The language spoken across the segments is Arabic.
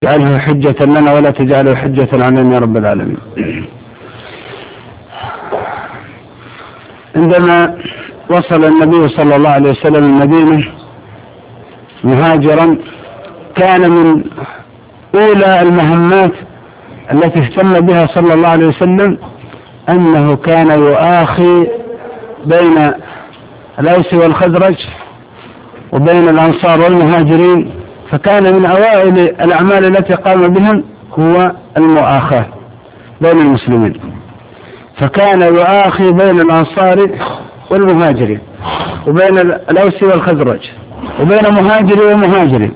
اجعله حجة لنا ولا تجعله حجة علينا يا رب العالمين. عندما وصل النبي صلى الله عليه وسلم المدينة مهاجرا، كان من أولى المهمات التي اهتم بها صلى الله عليه وسلم أنه كان يؤاخي بين الأوس والخزرج وبين الأنصار والمهاجرين، فكان من أوائل الأعمال التي قام بهم هو المؤاخاة بين المسلمين، فكان يؤاخي بين الأنصار والمهاجرين وبين الأوس والخزرج وبين مهاجرين ومهاجرين.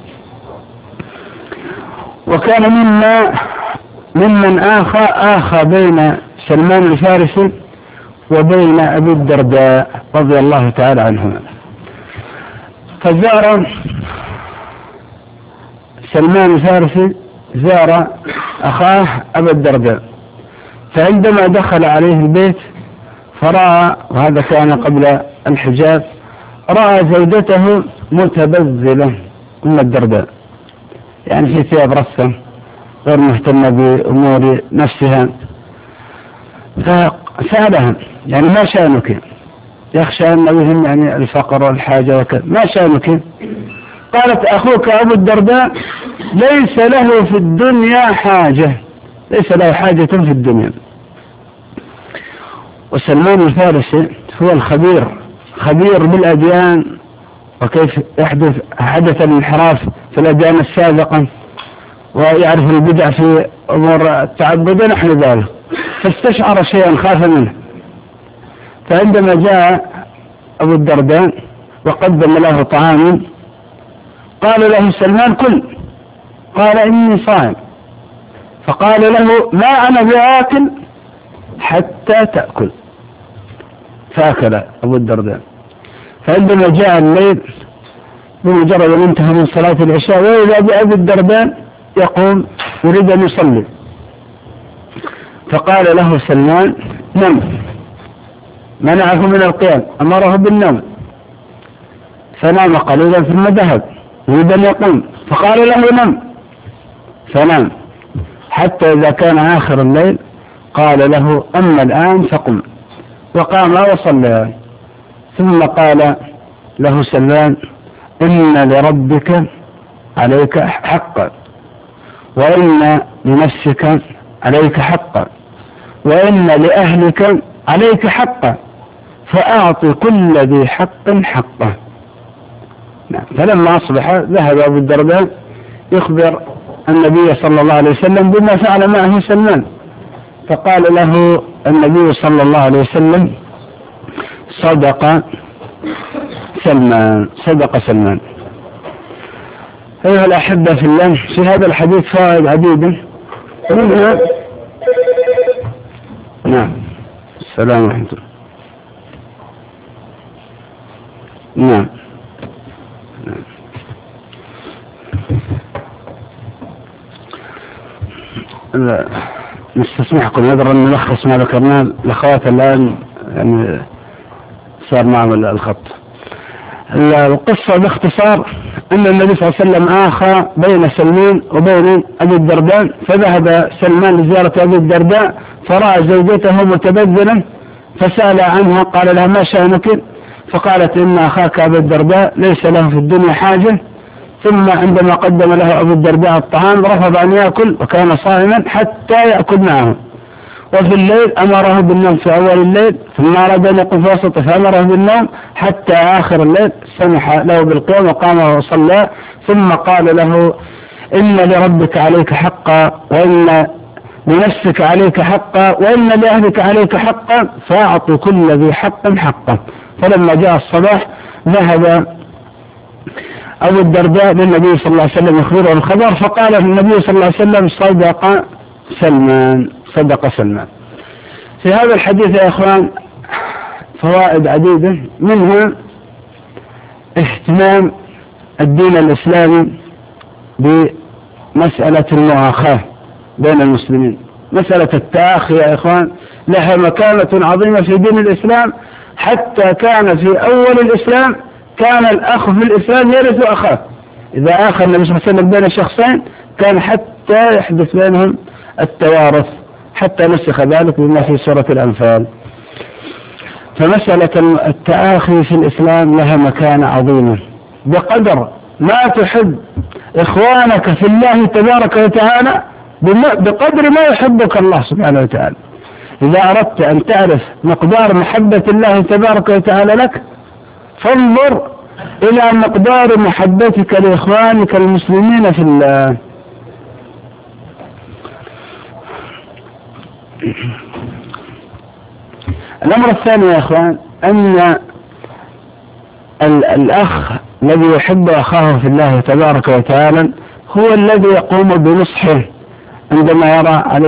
وكان ممن آخى بين سلمان الفارسي وبين أبي الدرداء رضي الله تعالى عنهما. فزار سلمان الفارسي زار أخاه أبا الدرداء، فعندما دخل عليه البيت فرأى، وهذا كان قبل الحجاب، رأى زوجته متبذلة أم الدرداء، يعني في ثياب رثة غير مهتمة بأمور نفسها، فسألها يعني ما شأنك؟ يخشى أن بهم يعني الفقر والحاجة وكذا، ما شأنك؟ قالت أخوك أبو الدرداء ليس له في الدنيا حاجة، ليس له حاجة في الدنيا. وسلمان الفارسي هو خبير بالأديان وكيف حدث الانحراف في الأديان السابقة، ويعرف البدع في أمور التعبد ونحو ذلك، فاستشعر شيئا خاف منه. فعندما جاء أبو الدرداء وقدم له طعاما قال له سلمان كل، قال إني صائم، فقال له ما أنا بآكل حتى تأكل، فأكل أبو الدرداء. فعندما جاء الليل بمجرد أن انتهى من صلاة العشاء وإذا بأبي الدرداء يقوم يريد أن يصلي، فقال له سلمان نم، منعه من القيام، أمره بالنوم، فنام قليلا ثم ذهب يريد أن يقوم، فقال له نم، فنام حتى إذا كان آخر الليل قال له أما الآن فقم، وقام وصلى. ثم قال له سلمان إن لربك عليك حقا، وإن لنفسك عليك حقا، وإن لأهلك عليك حقا، فأعطي كل ذي حق حقه. فلما أصبح ذهب أبو الدرداء يخبر النبي صلى الله عليه وسلم بما فعل معه سلمان، فقال له النبي صلى الله عليه وسلم صدق سلمان. أيها الأحبة في الله، في هذا الحديث فوائد عديدة، منها نعم السلام ورحمة الله. نعم نستسمحكم نقدر أن نلخص ما ذكرناه الأخوات الآن، يعني صار معهم الخط. القصة باختصار أن النبي صلى الله عليه وسلم آخى بين سلمان وبين أبي الدرداء، فذهب سلمان لزيارة أبي الدرداء فرأى زوجته متبذلة فسأل عنها، قال لها ما شأنك؟ فقالت إن أخاك أبي الدرداء ليس له في الدنيا حاجة. ثم عندما قدم له أبو الدرداء الطعام رفض أن يأكل وكان صائما حتى يأكل معه. وفي الليل أمره بالنوم في أول الليل، ثم أراد أن يقوم في وسطه فأمره بالنوم حتى آخر الليل، سمح له بالقيام وقام وصلى. ثم قال له إن لربك عليك حقا، وإن لنفسك عليك حقا، وإن لأهلك عليك حقا، فأعطوا كل ذي حق حقه. فلما جاء الصباح ذهب أبو الدرداء للنبي صلى الله عليه وسلم يخبره الخبر، فقال النبي صلى الله عليه وسلم صدق سلمان. في هذا الحديث يا أخوان فوائد عديدة، منها اهتمام الدين الإسلامي بمسألة المؤاخاة بين المسلمين. مسألة التآخي يا إخوان لها مكانة عظيمة في دين الإسلام، حتى كان في أول الإسلام كان الأخ في الإسلام يرث أخاه. إذا آخى النبي صلى الله عليه وسلم بين شخصين كان حتى حتى يحدث بينهم التوارث، حتى نسخ ذلك بما في سورة الأنفال. فمسألة التآخي في الإسلام لها مكانة عظيمة، بقدر ما تحب إخوانك في الله تبارك وتعالى بقدر ما يحبك الله سبحانه وتعالى. إذا أردت أن تعرف مقدار محبة الله تبارك وتعالى لك، فانظر إلى مقدار محبتك لإخوانك المسلمين في الله. الأمر الثاني يا إخوان، أن الأخ الذي يحب أخاه في الله تبارك وتعالى هو الذي يقوم بنصحه عندما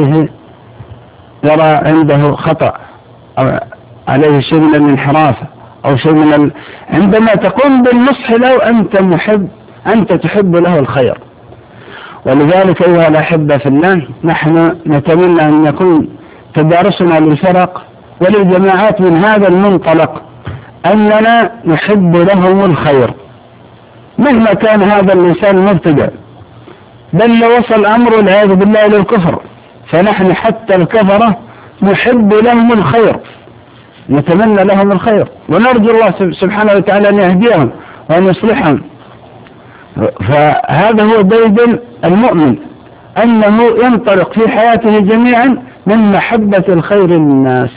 يرى عنده خطأ أو عليه شيء من الانحراف أو شيء من عندما تقوم بالنصح له أنت تحب له الخير. ولذلك أيها الأحبة في الله، نحن نتمنى أن يكون تدارسنا للفرق وللجماعات من هذا المنطلق، أننا نحب لهم الخير مهما كان هذا الإنسان مبتدع، بل لو وصل أمر والعياذ بالله إلى الكفر، فنحن حتى الكفرة نحب لهم الخير، نتمنى لهم الخير، ونرجو الله سبحانه وتعالى أن يهديهم وأن يصلحهم. فهذا هو ديد المؤمن، أنه ينطلق في حياته جميعا من محبة الخير للناس.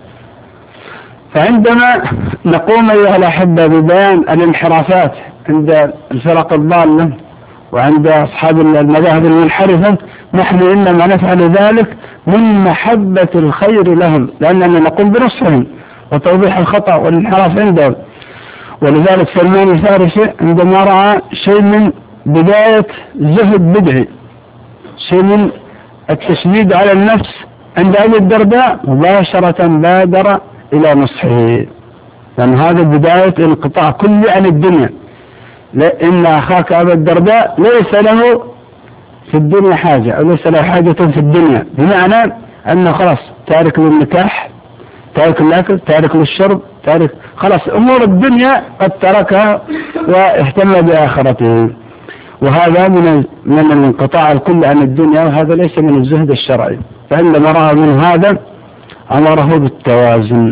فعندما نقوم أيها الأحبة ببيان الانحرافات عند الفرق الضالة وعند أصحاب المذاهب المنحرفة، نحن إنما نفعل ذلك من محبة الخير لهم، لأننا نقوم بنصحهم وتوضيح الخطأ والانحراف عندهم. ولذلك سلمان الفارسي عندما رأى شيء من بداية زهد بدعي، شيء من التشديد على النفس عند أبي الدرداء، مباشرة بادر إلى نصحه، لأن هذا بداية انقطاع كلي عن الدنيا. إن أخاك أبا الدرداء ليس له في الدنيا حاجة، أو ليس له حاجة في الدنيا، بمعنى أنه خلاص تارك للنكاح، تارك للأكل، تارك للشرب، تارك خلاص أمور الدنيا قد تركها واهتم بآخرته. وهذا من الانقطاع الكلي عن الدنيا، وهذا ليس من الزهد الشرعي. فعندما رأى من هذا أمره بالتوازن.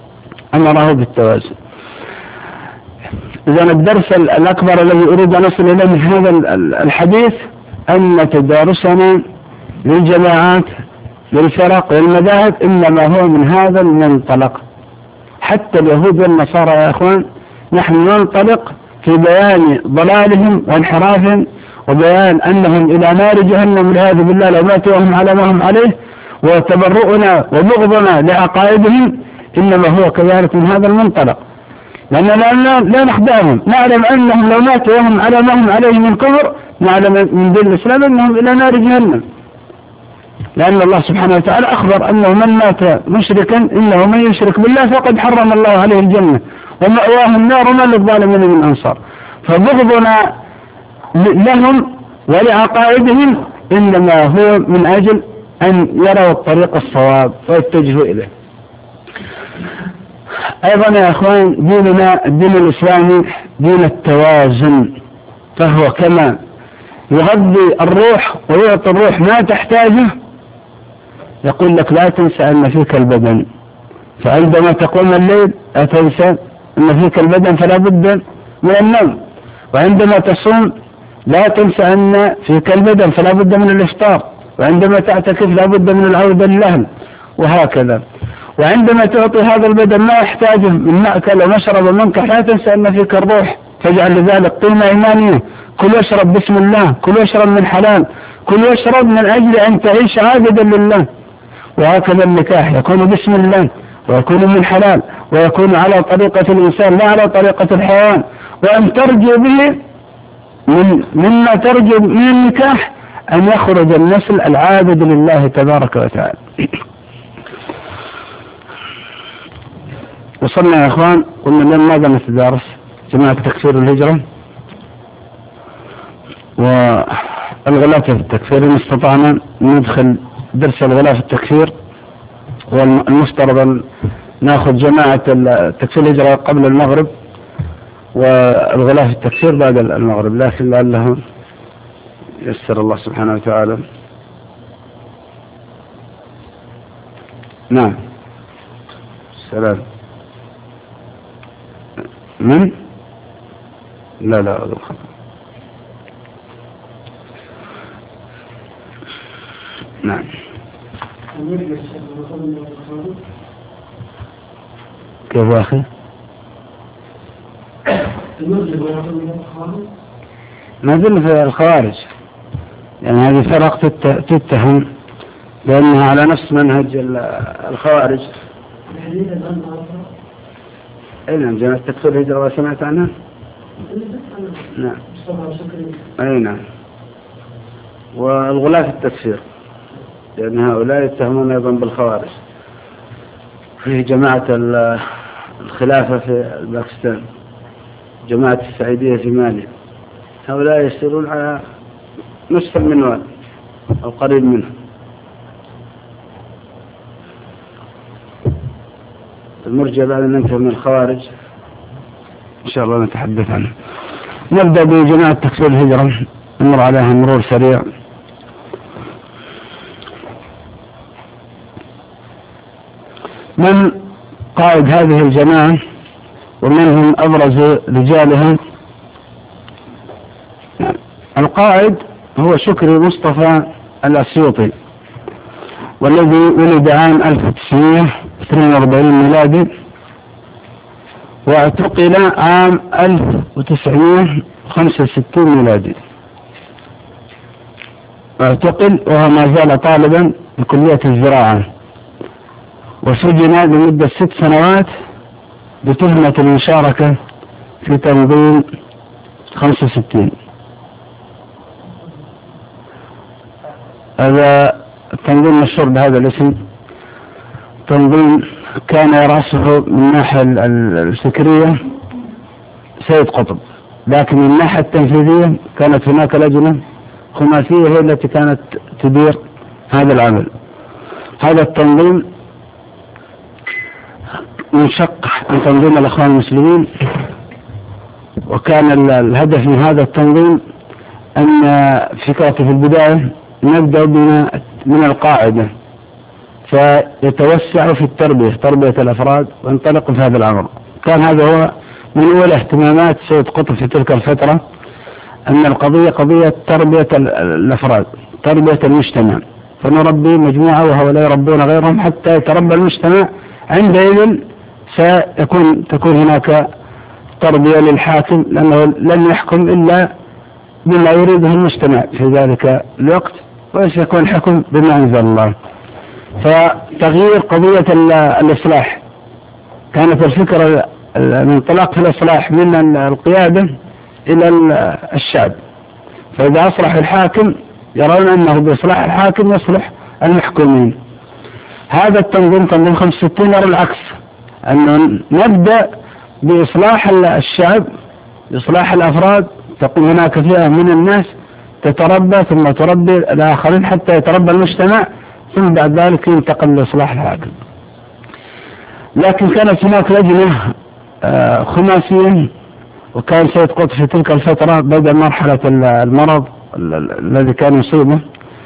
إذن الدرس الأكبر الذي أريد أن أصل إليه من هذا الحديث، أن تدارسنا للجماعات للفرق والمذاهب إنما هو من هذا المنطلق. حتى اليهود والنصارى يا أخوان، نحن ننطلق في بيان ضلالهم وانحرافهم، وبيان أنهم إلى نار جهنم والعياذ بالله لو ماتوا وهم على ما هم عليه، وتبرؤنا وبغضنا لعقائدهم إنما هو كذلك من هذا المنطلق، لأننا لا نخدعهم، نعلم أنهم لو ماتوا وهم على ما هم عليه من كفر، نعلم من دين الإسلام أنهم إلى نار جهنم، لأن الله سبحانه وتعالى أخبر أنه من مات مشركا إنه من يشرك بالله فقد حرم الله عليه الجنة ومأواه النار وما للظالمين من أنصار. فبغضنا لهم ولعقائدهم إنما هو من أجل أن يروا الطريق الصواب ويتجهوا إليه. أيضا يا أخوان، ديننا الدين الإسلامي دين التوازن، فهو كما يغذي الروح ويعطي الروح ما تحتاجه، يقول لك لا تنسى أن فيك البدن، فعندما تقوم الليل لا تنسى أن فيك البدن فلا بد من النوم، وعندما تصوم لا تنسى أن فيك البدن فلا بد من الإفطار، وعندما تعتكف لا بد من العودة للأهل، وهكذا. وعندما تعطي هذا البدن ما يحتاجه من مأكل ومشرب ومنكح، لا تنسى أن فيك الروح، فاجعل لذلك قيمة إيمانية. كل واشرب بسم الله، كل واشرب من حلال، كل واشرب من أجل أن تعيش عابدا لله. وهكذا النكاح يكون بسم الله، ويكون من حلال، ويكون على طريقة الإنسان لا على طريقة الحيوان، وأن ترجو به مما ترجو من النكاح أن يخرج النسل العابد لله تبارك وتعالى. وصلنا يا إخوان، قلنا اليوم ماذا نتدارس؟ جماعة تكفير الهجرة والغلاة في التكفير. إن استطعنا ندخل درس الغلاة في التكفير، والمفترض ناخذ جماعة تكفير الهجرة قبل المغرب والغلاة في التكفير بعد المغرب، لكن لعله يسر الله سبحانه وتعالى. نعم. سلام. من؟ لا نعم. كيف يا أخي؟ ما زلنا في الخوارج، يعني هذه فرق تتهم لأنها على نفس منهج الخوارج. نعم. جماعة تكفير الهجرة وسمعت عنها؟ نعم. أي نعم. والغلاة في التكفير، لأن هؤلاء يتهمون أيضا بالخوارج. في جماعة الخلافة في باكستان، جماعة السعيدية في مالي، هؤلاء يسيرون على نفس المنوال أو قريب منه. المرجع بعد أن ننتهي من الخوارج إن شاء الله نتحدث عنه. نبدأ بجماعة تكفير الهجرة، نمر عليها مرور سريع. من قائد هذه الجماعة ومن هم أبرز رجالها؟ القائد هو شكري مصطفى الأسيوطي، والذي ولد عام 1942 ميلادي، واعتقل عام 1965 ميلادي. اعتقل وهو ما زال طالبا بكلية الزراعة، وسجن لمدة 6 سنوات بتهمة المشاركة في تنظيم 65. هذا التنظيم مشهور بهذا الاسم. تنظيم كان يرأسه من الناحية الفكرية سيد قطب، لكن من الناحية التنفيذية كانت هناك لجنة خماسية هي التي كانت تدير هذا العمل. هذا التنظيم منشق عن تنظيم الأخوان المسلمين، وكان الهدف من هذا التنظيم أن فكرته في البداية نبدأ من القاعدة، فيتوسع في تربية الأفراد وانطلق في هذا الأمر. كان هذا هو من أول اهتمامات سيد قطب في تلك الفترة، أن القضية قضية تربية الأفراد، تربية المجتمع، فنربي مجموعة وهؤلاء يربون غيرهم حتى يتربى المجتمع. عندئذ تكون هناك تربية للحاكم، لأنه لن يحكم إلا بما يريده المجتمع في ذلك الوقت، وسيكون الحكم بما أنزل الله. فتغيير قضية الإصلاح، كانت الفكرة الانطلاق في الإصلاح من القيادة إلى الشعب، فإذا أصلح الحاكم يرون أنه بإصلاح الحاكم يصلح المحكومين. هذا التنظيم تنظيم 65 يرى العكس، أنه نبدأ بإصلاح الشعب، بإصلاح الأفراد، تقوم هناك فئة من الناس تتربى ثم تربي الآخرين حتى يتربى المجتمع، ثم بعد ذلك ينتقل لإصلاح الحاكم. لكن كانت هناك لجنة خماسية، وكان سيد قطب في تلك الفترة بدأ مرحلة المرض الذي كان يصيبه،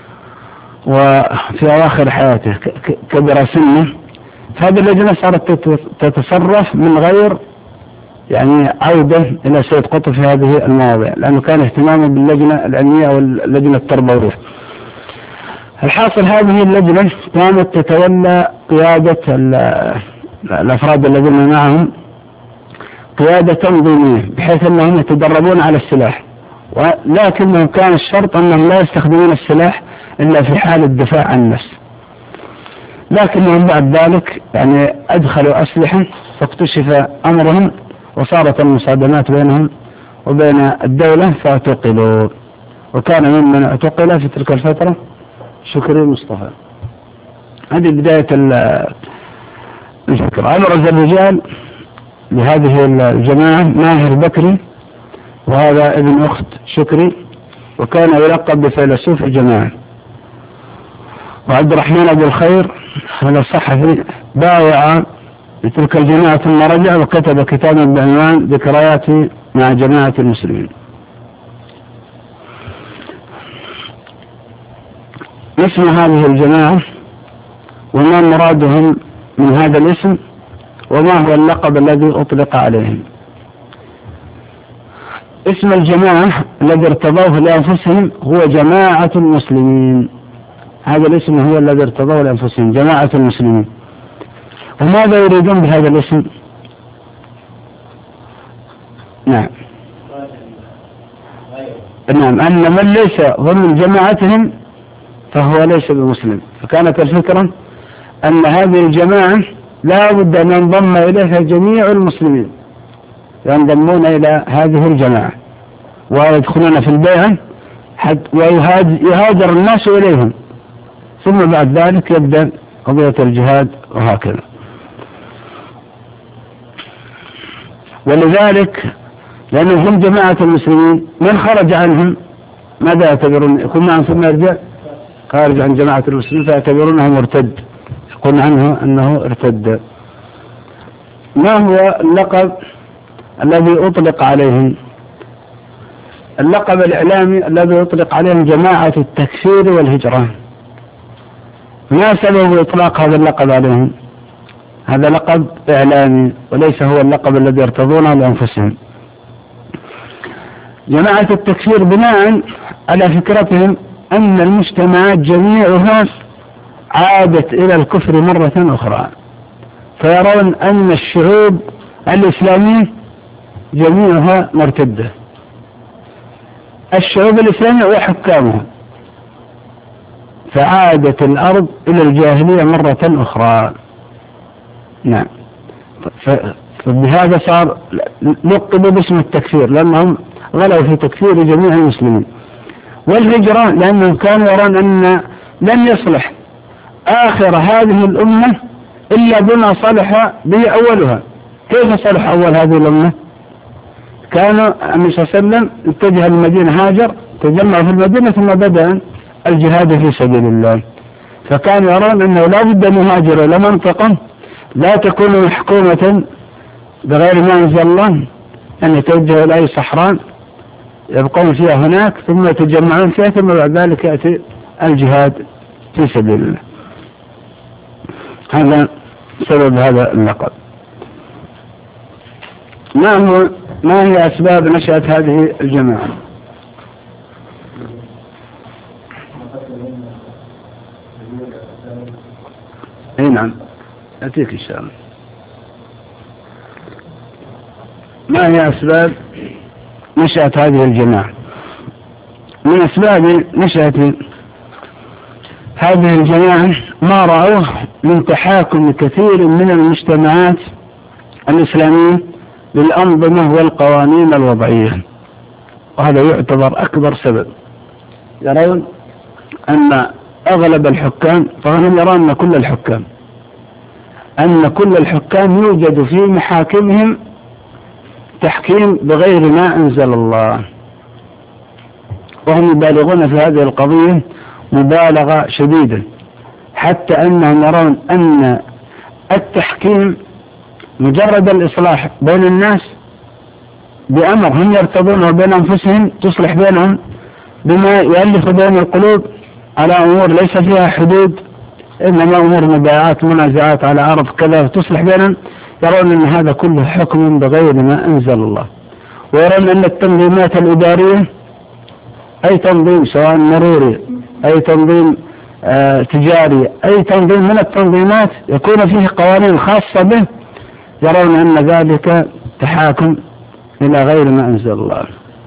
وفي أواخر حياته كبر سنه. هذه اللجنة صارت تتصرف من غير يعني عودة إلى سيد قطب في هذه المواضيع، لأنه كان اهتمامه باللجنة العلمية أو اللجنة التربوية. الحاصل هذه اللجنة كانت تتولى قيادة الأفراد الذين معهم قيادة تنظيمية، بحيث أنهم يتدربون على السلاح، ولكنهم كان الشرط أنهم لا يستخدمون السلاح إلا في حال الدفاع عن النفس. لكنهم بعد ذلك يعني أدخلوا أسلحة، فاكتشف أمرهم وصارت المصادمات بينهم وبين الدولة فاعتقلوا. وكان ممن اعتقل في تلك الفترة شكري مصطفى. هذه بداية الفكرة. أبرز الرجال لهذه الجماعة ماهر بكري، وهذا ابن أخت شكري، وكان يلقب بفيلسوف الجماعة. وعبد الرحمن أبو الخير هذا الصحفي بايع لتلك الجماعة ثم رجع وكتب كتابا بعنوان ذكرياتي مع جماعة المسلمين. اسم هذه الجماعة وما مرادهم من هذا الاسم وما هو اللقب الذي أطلق عليهم. اسم الجماعة الذي ارتضوه لأنفسهم هو جماعة المسلمين. هذا الاسم هو الذي ارتضوه لأنفسهم، جماعة المسلمين. وماذا يريدون بهذا الاسم؟ نعم أن من ليس ضمن جماعتهم فهو ليس بمسلم. فكانت الفكرة أن هذه الجماعة لا بد أن ينضم إليها جميع المسلمين، ينضمون إلى هذه الجماعة ويدخلون في البيعة ويهاجر الناس إليهم، ثم بعد ذلك يبدأ قضية الجهاد وهكذا. ولذلك لأنهم هم جماعة المسلمين، من خرج عنهم ماذا يعتبرون؟ يكون معهم ثم يرجع خارج عن جماعة المسلمين فيعتبرونه مرتد، يقول عنه أنه ارتد. ما هو اللقب الذي أطلق عليهم؟ اللقب الإعلامي الذي أطلق عليهم جماعة التكفير والهجران. ما سبب إطلاق هذا اللقب عليهم؟ هذا لقب إعلامي وليس هو اللقب الذي يرتضونه لأنفسهم. جماعة التكفير بناء على فكرتهم أن المجتمعات جميعها عادت إلى الكفر مرة أخرى، فيرون أن الشعوب الإسلامية جميعها مرتدة، الشعوب الإسلامية وحكامها، فعادت الأرض إلى الجاهلية مرة أخرى. نعم. فبهذا صار لقبوا باسم التكفير لأنهم غلوا في تكفير جميع المسلمين. والهجرة لأنهم كانوا يرون أن لن يصلح آخر هذه الأمة إلا بما صلح به أولها. كيف صلح أول هذه الأمة؟ كانوا النبي صلى الله عليه وسلم اتجه المدينة، هاجر، تجمع في المدينة، ثم بدأ الجهاد في سبيل الله. فكانوا يرون أنه لا بد أن يهاجروا إلى منطقة لا تكون محكومة بغير ما أنزل الله، أن يتوجهوا إلى أي صحراء يبقون فيها هناك ثم يتجمعون فيها، ثم بعد ذلك يأتي الجهاد في سبيل الله. هذا سبب هذا اللقب. ما هي أسباب نشأة هذه الجماعة؟ أي نعم أتيك إن شاء الله. ما هي أسباب نشأة هذه الجماعة؟ من أسباب نشأة هذه الجماعة ما رأوه من تحاكم كثير من المجتمعات الإسلامية للأنظمة والقوانين الوضعية، وهذا يعتبر أكبر سبب. يرون أن أغلب الحكام، فهم يرون أن كل الحكام يوجد في محاكمهم تحكيم بغير ما أنزل الله، وهم يبالغون في هذه القضية مبالغة شديدة، حتى أنهم يرون أن التحكيم مجرد الإصلاح بين الناس بأمر هم يرتضونه بين أنفسهم، تصلح بينهم بما يؤلف بين القلوب على أمور ليس فيها حدود، إنما أمور مبايعات منازعات على أرض كذا تصلح بينهم. يرون أن هذا كله حكم بغير ما أنزل الله، ويرون أن التنظيمات الإدارية، أي تنظيم سواء مروري أي تنظيم تجاري أي تنظيم من التنظيمات يكون فيه قوانين خاصة به، يرون أن ذلك تحاكم إلى غير ما أنزل الله.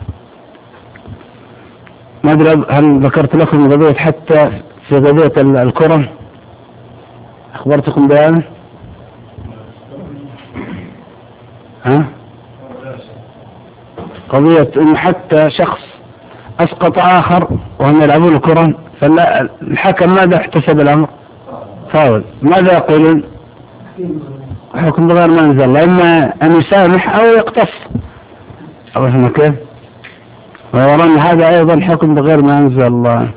ما أدري هل ذكرت لكم قضية حتى في قضية الكرة أخبرتكم بها؟ قضية إن حتى شخص أسقط آخر وهم يلعبون الكرة، فالحكم ماذا احتسب الأمر؟ فاول. ماذا يقولون؟ حكم بغير ما أنزل الله، إما أن يسامح أو يقتص، عرفنا كيف؟ ويرون هذا أيضا حكم بغير ما أنزل الله.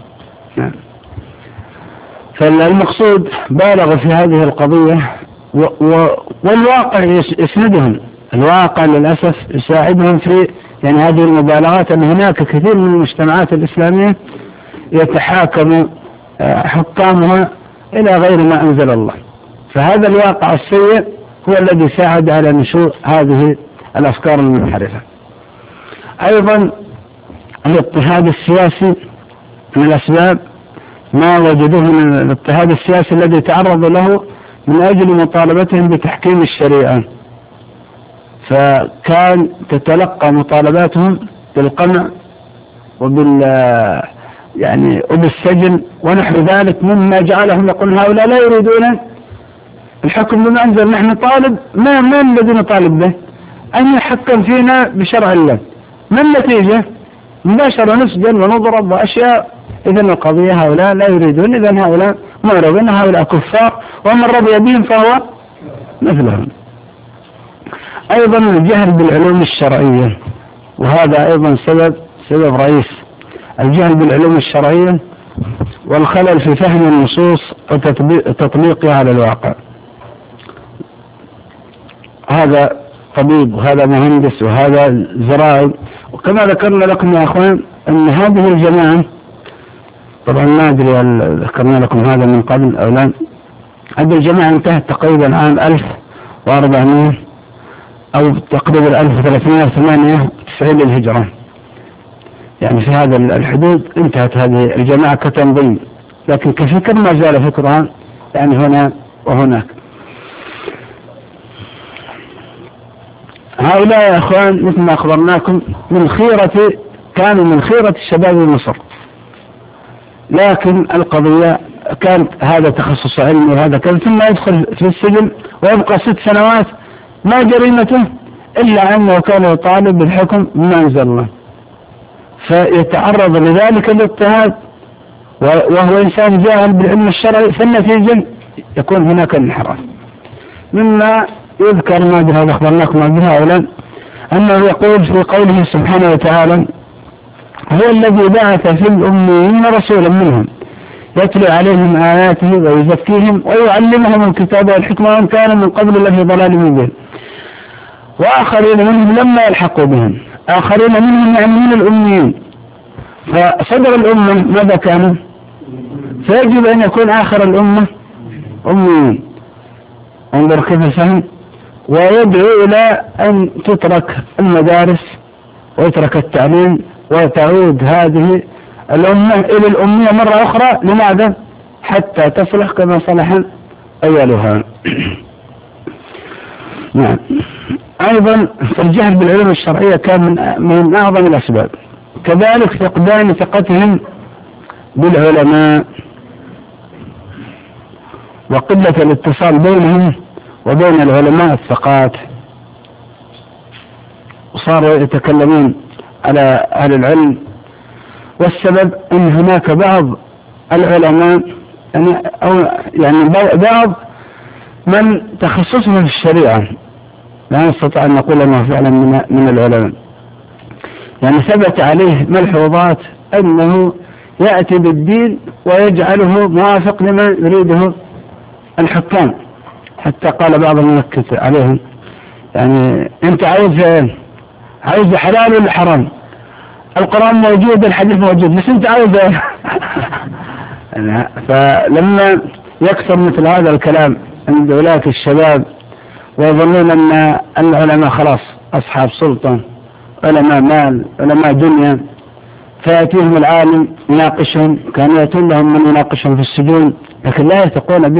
فالمقصود بالغ في هذه القضية، والواقع يسندهم، الواقع للأسف يساعدهم في يعني هذه المبالغات، أن هناك كثير من المجتمعات الإسلامية يتحاكم حكامها إلى غير ما أنزل الله. فهذا الواقع السيء هو الذي ساعد على نشوء هذه الأفكار المنحرفة. أيضا الاضطهاد السياسي من الأسباب ما وجدوه من الاضطهاد السياسي الذي تعرضوا له من أجل مطالبتهم بتحكيم الشريعة، فكان تتلقى مطالباتهم بالقمع وبالسجن ونحو ذلك، مما جعلهم يقولون هؤلاء لا يريدون الحكم بما أنزل، نحن نطالب ما الذي نطالب به؟ أن يحكم فينا بشرع الله. ما النتيجة؟ مباشرة نسجن ونضرب وأشياء. إذن القضية هؤلاء لا يريدون، إذن هؤلاء معرضين، هؤلاء كفار، ومن رضي بهم فهو مثلهم. أيضا الجهل بالعلوم الشرعية، وهذا أيضا سبب رئيس، الجهل بالعلوم الشرعية والخلل في فهم النصوص وتطبيقها على الواقع. هذا طبيب وهذا مهندس وهذا زراعي، وكما ذكرنا لكم يا أخوان أن هذه الجماعة، طبعا ما أدري هل ذكرنا لكم هذا من قبل أو لا، هذه الجماعة انتهت تقريبا عام 1400 أو تقريبا 1398 للهجرة، يعني في هذا الحدود انتهت هذه الجماعة كتنظيم، لكن كفكر ما زال فكرها يعني هنا وهناك. هؤلاء يا أخوان مثل ما أخبرناكم كانوا من خيرة الشباب مصر، لكن القضية كانت هذا تخصص علمي وهذا كان، ثم يدخل في السجن ويبقى 6 سنوات ما جريمته إلا أنه كان يطالب بالحكم بما أنزل الله، فيتعرض لذلك الاضطهاد وهو إنسان جاهل بالعلم الشرعي، فالنتيجة يكون هناك انحراف. مما يذكر ما أدري هذا أخبرناكم عن هؤلاء أنه يقول في قوله سبحانه وتعالى: هو الذي بعث في الأميين رسولا منهم يتلو عليهم آياته ويزكيهم ويعلمهم الكتاب والحكمة وإن كان من قبل لفي ضلال مبين وآخرين منهم لما يلحقوا بهم، آخرين منهم يعني من الأميين. فصدر الأمة ماذا كانوا؟ فيجب أن يكون آخر الأمة أميين. انظر كيف الفهم. ويدعو إلى أن تترك المدارس ويترك التعليم وتعود هذه الأمة إلى الأمية مرة أخرى. لماذا؟ حتى تصلح كما صلح أولها. نعم. أيضا الجهل بالعلوم الشرعية كان من أعظم الأسباب، كذلك فقدان ثقتهم بالعلماء وقلة الاتصال بينهم وبين العلماء الثقات، وصاروا يتكلمون على أهل العلم. والسبب أن هناك بعض العلماء يعني بعض من تخصصهم في الشريعة لا نستطيع أن نقول أنه فعلا من العلماء، يعني ثبت عليه ملحوظات أنه يأتي بالدين ويجعله موافق لما يريده الحكام، حتى قال بعض المنكت عليهم يعني أنت عايز حلال ولا حرام؟ القرآن موجود، الحديث موجود، بس أنت عايز فلما يكثر مثل هذا الكلام عند ولاة الشباب ويظنون أن العلماء خلاص أصحاب سلطة، علماء مال، علماء دنيا، فيأتيهم العالم يناقشهم، كان يأتون لهم من يناقشهم في السجون، لكن لا يثقون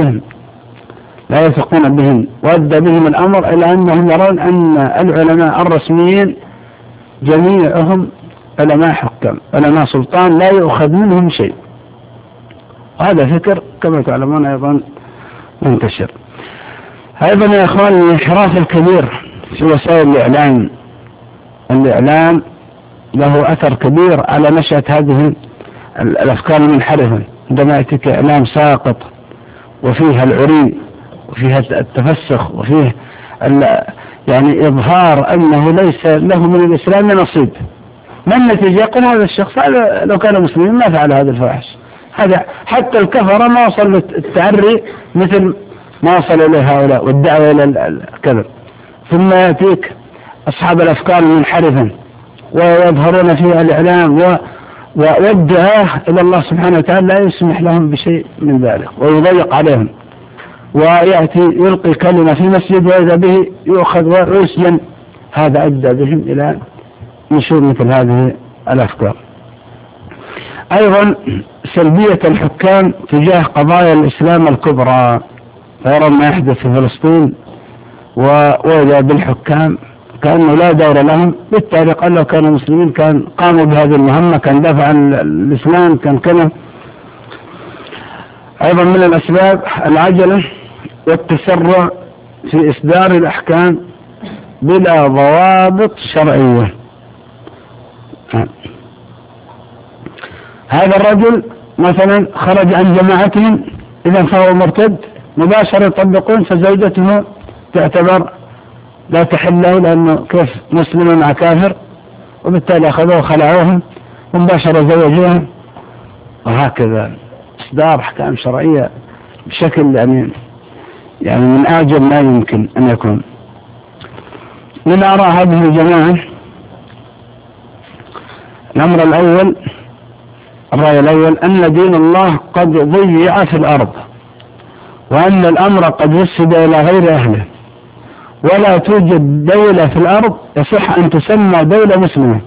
بهم وأدى بهم الأمر إلى أنهم يرون أن العلماء الرسميين جميعهم علماء حكام، علماء سلطان، لا يؤخذ منهم شيء. وهذا فكر كما تعلمون أيضا منتشر. أيضا يا أخوان الانحراف الكبير في وسائل الإعلام له أثر كبير على نشأة هذه الأفكار المنحرفة. عندما يأتيك إعلام ساقط وفيها العري وفيها التفسخ وفيه يعني إظهار أنه ليس له من الإسلام نصيب، ما النتيجة؟ يقول هذا الشخص هذا لو كان مسلما ما فعل هذا الفاحش، هذا حتى الكفر ما وصل للتعري مثل ما وصل إليه هؤلاء والدعوة إلى الكذب. ثم يأتيك أصحاب الأفكار المنحرفة ويظهرون فيها الإعلام والدعاة إلى الله سبحانه وتعالى لا يسمح لهم بشيء من ذلك ويضيق عليهم، ويأتي يلقي كلمة في مسجد وإذا به يؤخذ ويسجن. هذا أدى بهم إلى نشور مثل هذه الأفكار. أيضا سلبية الحكام تجاه قضايا الإسلام الكبرى، فيرى ما يحدث في فلسطين وإذا بالحكام كأنه لا دور لهم، بالتالي قال لو كانوا مسلمين كان قاموا بهذه المهمة، كان دافع عن الإسلام، كان كذا. أيضا من الأسباب العجلة والتسرع في إصدار الأحكام بلا ضوابط شرعية. هذا الرجل مثلا خرج عن جماعتهم، إذا فهو مرتد مباشرة يطبقون، فزوجته تعتبر لا تحل له لأنه كيف مسلم مع كافر، وبالتالي أخذوه وخلعوهم ومباشرة زوجوها. وهكذا إصدار أحكام شرعية بشكل يعني من أعجب ما يمكن أن يكون. من آراء هذه الجماعة الأمر الأول، الرأي الأول أن دين الله قد ضيع في الأرض، وأن الأمر قد وسد إلى غير أهله، ولا توجد دولة في الأرض يصح أن تسمى دولة مسلمة.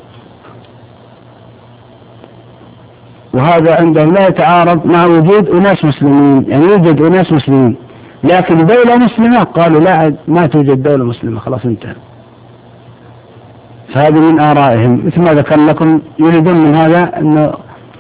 وهذا عندهم لا يتعارض مع وجود أناس مسلمين، يعني يوجد أناس مسلمين، لكن دولة مسلمة قالوا لا، ما توجد دولة مسلمة، خلاص انتهى. فهذه من آرائهم. مثل ما ذكر لكم يريدون من هذا أن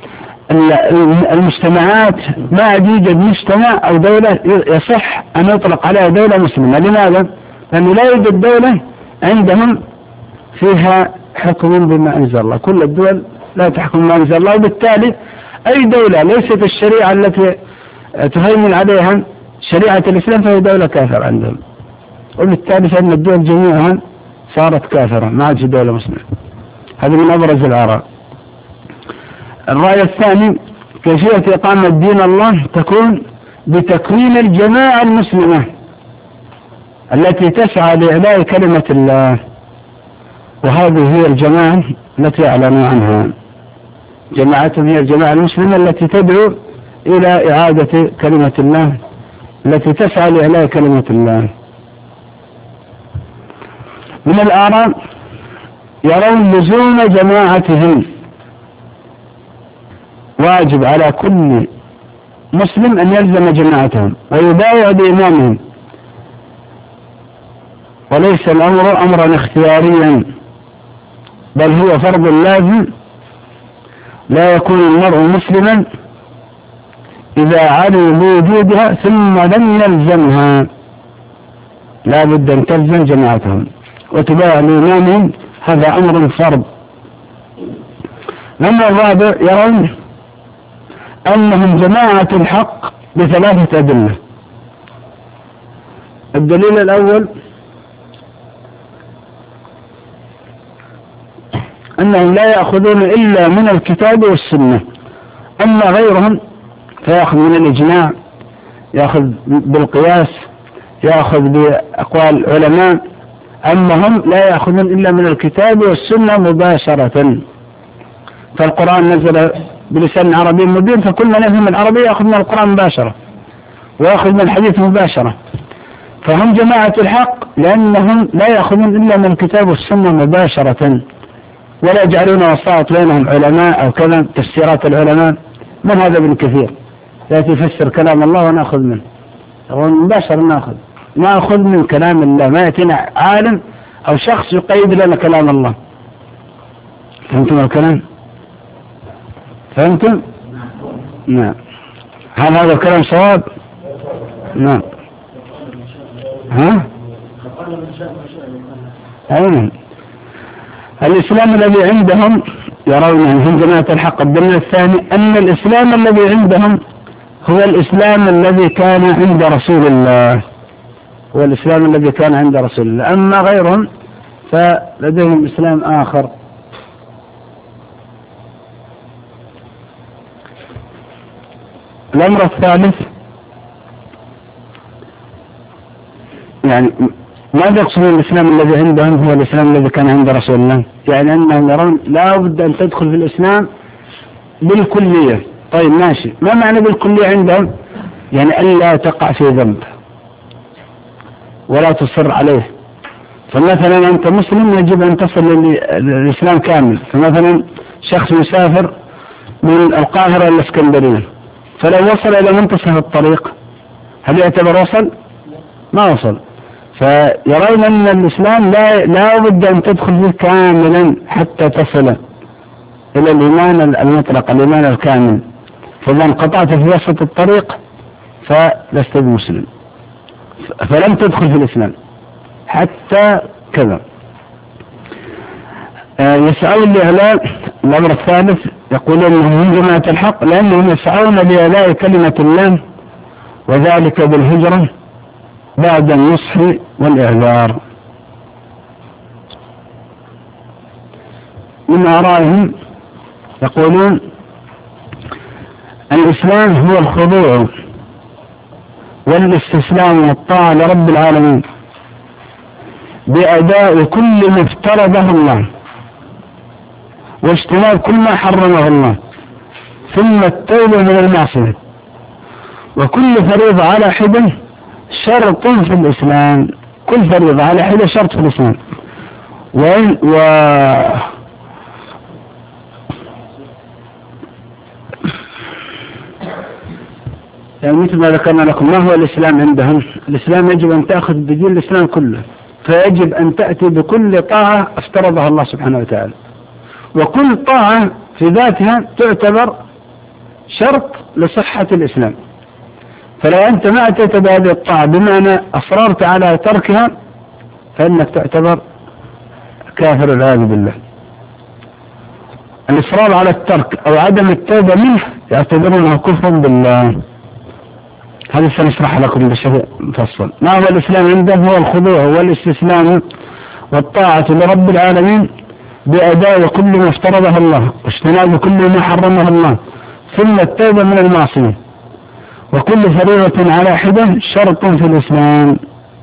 المجتمعات ما عاد يوجد مجتمع أو دولة يصح أن يطلق عليها دولة مسلمة. لماذا؟ لأنه لا يوجد دولة عندهم فيها حكم بما أنزل الله، كل الدول لا تحكم بما أنزل الله، وبالتالي أي دولة ليست الشريعة التي تهيمن عليها شريعة الإسلام فهي دولة كافرة عندهم، وبالتالي فإن الدول جميعها صارت كافرة، ما عاد في دولة مسلمة. هذا من أبرز الآراء. الرأي الثاني كيفية إقامة دين الله تكون بتكوين الجماعة المسلمة التي تسعى لإعلاء كلمة الله، وهذه هي الجماعة التي أعلنوا عنها. جماعتهم هي الجماعة المسلمة التي تدعو إلى إعادة كلمة الله، التي تسعى لإعلاء كلمة الله. من الآراء يرون لزوم جماعتهم، واجب على كل مسلم أن يلزم جماعتهم ويبايع بإمامهم، وليس الأمر أمرا اختياريا، بل هو فرض لازم. لا يكون المرء مسلما إذا علم بوجودها ثم لم يلزمها، لا بد أن تلزم جماعتهم وتبايع بإمامهم، هذا أمر فرض. لما الرابع يرون أنهم جماعة الحق بثلاثة أدلة. الدليل الأول أنهم لا يأخذون إلا من الكتاب والسنة، أما غيرهم فيأخذ من الإجماع، يأخذ بالقياس، يأخذ بأقوال علماء، أما هم لا يأخذون إلا من الكتاب والسنة مباشرة. فالقرآن نزل بلسان عربي مبين، فكل من يفهم العربي يأخذ من القرآن مباشرة ويأخذ من الحديث مباشرة. فهم جماعة الحق لأنهم لا يأخذون إلا من الكتاب والسنة مباشرة، ولا يجعلون وسائط بينهم علماء أو كذا تفسيرات العلماء. من هذا ابن كثير يأتي يفسر كلام الله ونأخذ منه، مباشرة نأخذ من كلام الله، ما يأتينا عالم أو شخص يقيد لنا كلام الله. فهمتم الكلام؟ فهمتم؟ نعم. هل هذا الكلام صواب؟ نعم. ها؟ أين؟ الإسلام الذي عندهم يرون أنهم جماعة الحق. الدليل الثاني أن الإسلام الذي عندهم هو الإسلام الذي كان عند رسول الله، هو الإسلام الذي كان عند رسول الله. أما غيرهم فلديهم إسلام آخر. الأمر الثالث، يعني ماذا يقصدون الإسلام الذي عندهم هو الإسلام الذي كان عند رسول الله؟ يعني أنهم يرون لا بد أن تدخل في الإسلام بالكلية. طيب ماشي، ما معنى بالكلية عندهم؟ يعني ألا تقع في ذنب ولا تصر عليه. فمثلا أنت مسلم يجب أن تصل للإسلام كامل. فمثلا شخص مسافر من القاهرة إلى الإسكندرية، فلو وصل إلى منتصف الطريق هل يعتبر وصل؟ ما وصل. فيرون أن الإسلام لا بد أن تدخل فيه كاملا حتى تصل إلى الإيمان المطلق، الإيمان الكامل. فإذا انقطعت في وسط الطريق فلست بمسلم، فلم تدخل في الإسلام حتى كذا. يسعون لإعلاء الأمر الثالث، يقولون أنهم جماعة الحق لأنهم يسعون لإعلاء كلمة الله، وذلك بالهجرة بعد النصح والإعذار. من آرائهم يقولون الإسلام هو الخضوع والاستسلام والطاعة لرب العالمين بأداء كل ما افترضه الله واجتناب كل ما حرمه الله، ثم التوبة من المعصية. وكل فريضة على حدة شرط في الإسلام، كل فريضة على حدة شرط في الإسلام. يعني مثل ما ذكرنا لكم، ما هو الإسلام عندهم؟ الإسلام يجب أن تأخذ بدين الإسلام كله، فيجب أن تأتي بكل طاعة افترضها الله سبحانه وتعالى، وكل طاعة في ذاتها تعتبر شرط لصحة الإسلام. فلو أنت ما أتيت بهذه الطاعة بمعنى أصررت على تركها فإنك تعتبر كافر والعياذ بالله. الإصرار على الترك أو عدم التوبة منه يعتبرونه كفر بالله. هذا سنشرح لكم بشكل مفصل. ما هو الإسلام عندهم؟ هو الخضوع والاستسلام والطاعة لرب العالمين بأداء كل ما افترضه الله واجتناب كل ما حرمه الله، ثم التوبة من المعصية. وكل فريضة على حدة شرط في الإسلام.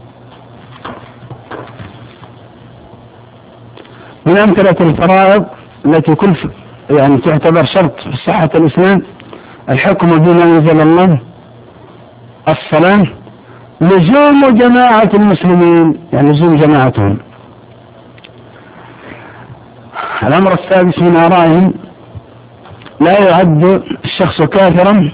من أمثلة الفرائض التي يعني تعتبر شرط في صحة الإسلام: الحكم بما أنزل الله، الصلاة، لزوم جماعة المسلمين، يعني لزوم جماعتهم. الأمر السادس من آرائهم: لا يعد الشخص كافرا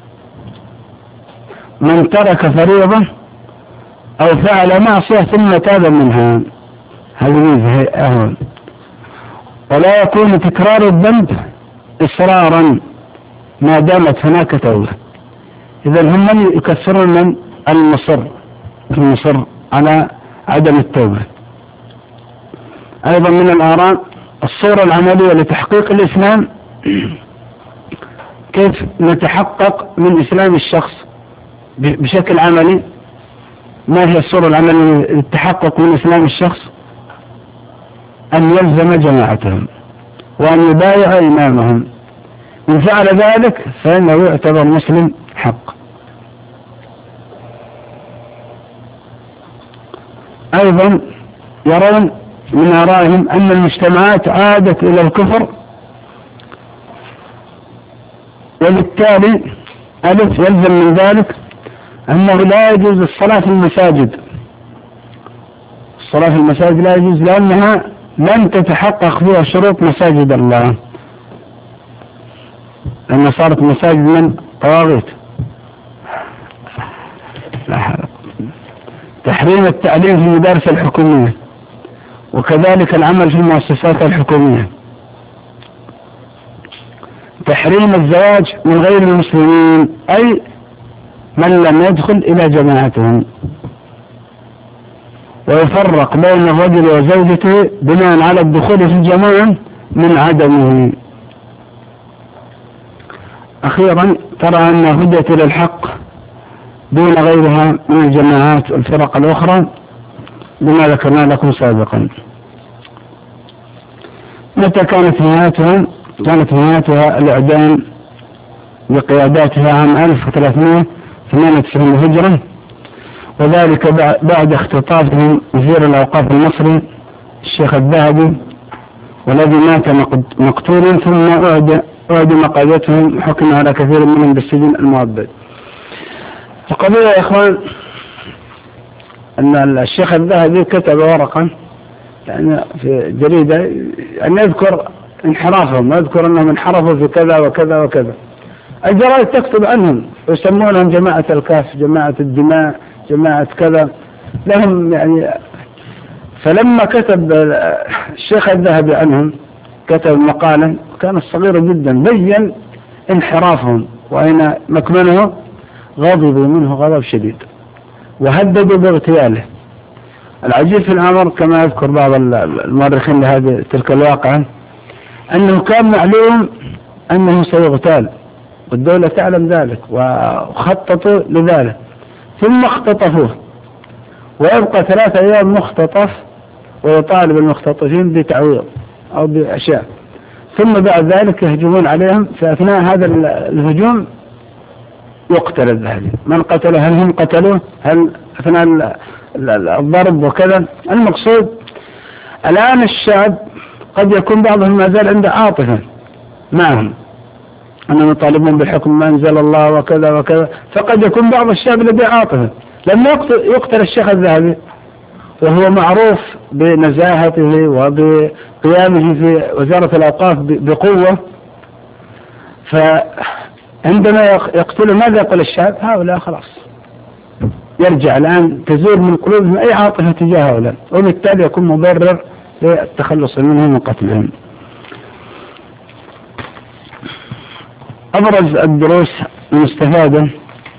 من ترك فريضة أو فعل معصية ثم تاب منها، هذه ميزة أهون. ولا يكون تكرار الذنب إصرارا ما دامت هناك توبة. إذا هم من يكفرون من المصر على عدم التوبة. أيضا من الآراء الصورة العملية لتحقيق الإسلام، كيف نتحقق من إسلام الشخص بشكل عملي. ما هي الصورة العملية للتحقق من إسلام الشخص؟ أن يلزم جماعتهم وأن يبايع إمامهم. إن فعل ذلك فإنه يعتبر مسلم حق. أيضا يرون من آرائهم أن المجتمعات عادت إلى الكفر، وبالتالي يلزم من ذلك أنه لا يجوز الصلاة في المساجد. الصلاة في المساجد لا يجوز لأنها لم تتحقق فيها شروط مساجد الله، لأنها صارت مساجد من طواغيت. تحريم التعليم في المدارس الحكومية، وكذلك العمل في المؤسسات الحكومية. تحريم الزواج من غير المسلمين، أي من لم يدخل إلى جماعتهم. ويفرق بين الرجل وزوجته بناء على الدخول في الجماعة من عدمه. أخيرا ترى أن هدية إلى الحق دون غيرها من الجماعات والفرق الأخرى بما ذكرنا لكم سابقا. متى كانت نهايتها؟ كانت نهايتها الإعدام بقياداتها عام 1398 هجرة، وذلك بعد اختطافهم وزير الأوقاف المصري الشيخ الذهبي، والذي مات مقتولا ثم وهدم قادتهم وحكم على كثير منهم بالسجن المؤبد. القضية يا إخوان أن الشيخ الذهبي كتب ورقا يعني في جريدة أن يذكر انحرافهم، يذكر أنهم انحرفوا في كذا وكذا وكذا. الجرائد تكتب عنهم ويسمونهم جماعة الكاف، جماعة الدماء، جماعة كذا لهم يعني. فلما كتب الشيخ الذهبي عنهم كتب مقالا كان صغيرا جدا بين انحرافهم وأين مكمنه، غضبوا منه غضب شديد وهددوا باغتياله. العجيب في الأمر كما يذكر بعض المؤرخين لهذه تلك الواقعة أنه كان معلوم أنه سيغتال والدولة تعلم ذلك وخططوا لذلك، ثم اختطفوه ويبقى 3 أيام مختطف ويطالب المختطفين بتعويض أو بأشياء، ثم بعد ذلك يهجمون عليهم. في أثناء هذا الهجوم يقتل الذهبي. من قتله؟ هل هم قتلوه؟ هل أثناء الضرب وكذا؟ المقصود الآن الشعب قد يكون بعضهم ما زال عنده عاطفة معهم أنهم يطالبون بالحكم ما أنزل الله وكذا وكذا، فقد يكون بعض الشعب لديه عاطفة. لما يقتل الشيخ الذهبي وهو معروف بنزاهته وبقيامه في وزارة الأوقاف بقوة، فعندما يقتله ماذا يقول الشعب؟ هؤلاء خلاص يرجع الآن تزول من قلوبهم أي عاطفة تجاه هؤلاء، وبالتالي يكون مبرر للتخلص منهم وقتلهم. أبرز الدروس المستفادة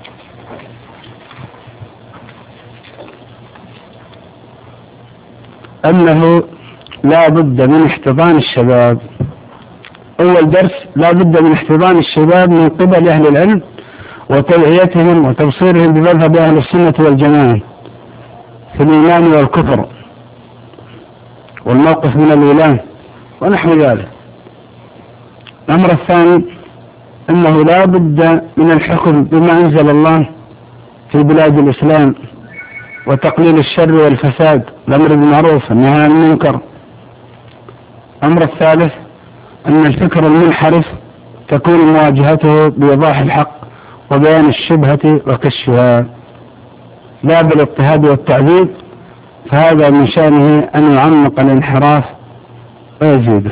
أنه لا بد من احتضان الشباب. أول درس لا بد من احتضان الشباب من قبل أهل العلم وتوعيتهم وتبصيرهم بمذهب أهل السنة والجماعة في الإيمان والكفر والموقف من الولاة ونحو ذلك. الأمر الثاني أنه لا بد من الحكم بما أنزل الله في بلاد الإسلام وتقليل الشر والفساد، الأمر بالمعروف والنهي عن المنكر. الأمر الثالث أن الفكر المنحرف تكون مواجهته بوضاح الحق وبيان الشبهة وكشفها لا بالاضطهاد والتعذيب، فهذا من شأنه أن يعمق الانحراف ويزيده.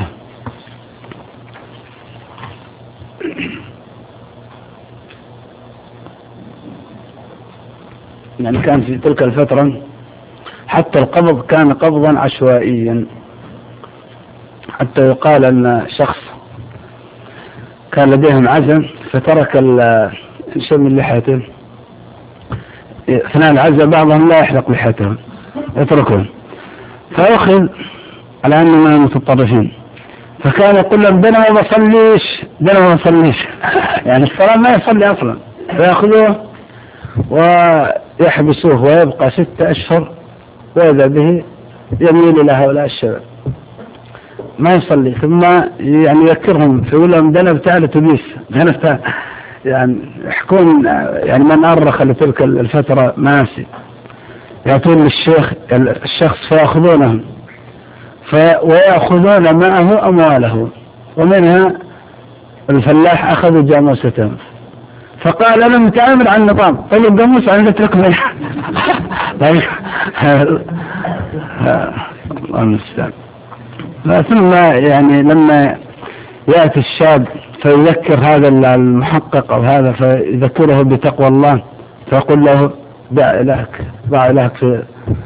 يعني كان في تلك الفترة حتى القبض كان قبضا عشوائيا، حتى يقال أن شخص كان لديهم عزم فترك شم اللحية أثناء العزم، بعضهم لا يحلق لحيتهم يتركون، فأخذ على أنه من المتطرفين، فكان يقول لهم ده أنا ما بصليش يعني الصلاة ما يصلي أصلا، فيأخذوه ويحبسوه ويبقى 6 أشهر، وإذا به يميل إلى هؤلاء الشباب ما يصلي، ثم يعني يذكرهم فيقول لهم ده أنا بتاع الأتوبيس، يعني يحكون يعني من أرخ لتلك الفترة ماسي، يأتون للشيخ الشخص فيأخذونهم ويأخذون معه أمواله، ومنها الفلاح أخذوا جاموستهم، فقال أنا متعامل عن النظام، قالوا الجاموس أنا نترك منه الله المستعان. ثم يعني لما يأتي الشاب فيذكر هذا المحقق أو هذا فيذكره بتقوى الله، فيقول له ضع إلهك في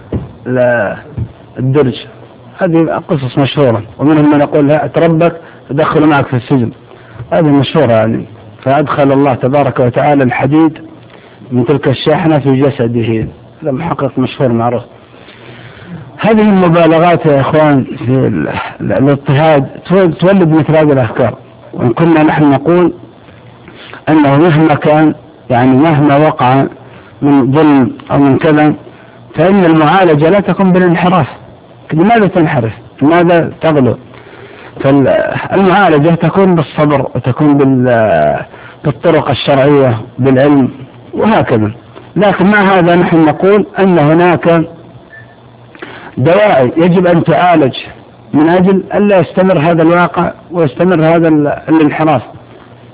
الدرج. هذه قصص مشهورة، ومنهم من يقول لا أتربك أدخل معك في السجن، هذه مشهورة يعني. فأدخل الله تبارك وتعالى الحديد من تلك الشاحنة في جسده، هذا محقق مشهور معروف. هذه المبالغات يا إخوان في الاضطهاد تولد مثل هذه الأفكار، وإن كنا نحن نقول أنه مهما كان يعني مهما وقع من ظلم أو من كذا، فإن المعالجة لا تكون بالانحراف. لماذا تنحرف؟ لماذا تغلو؟ فالمعالجة تكون بالصبر وتكون بالطرق الشرعية بالعلم وهكذا. لكن مع هذا نحن نقول أن هناك دواعي يجب أن تعالج من أجل ألا يستمر هذا الواقع ويستمر هذا الانحراف.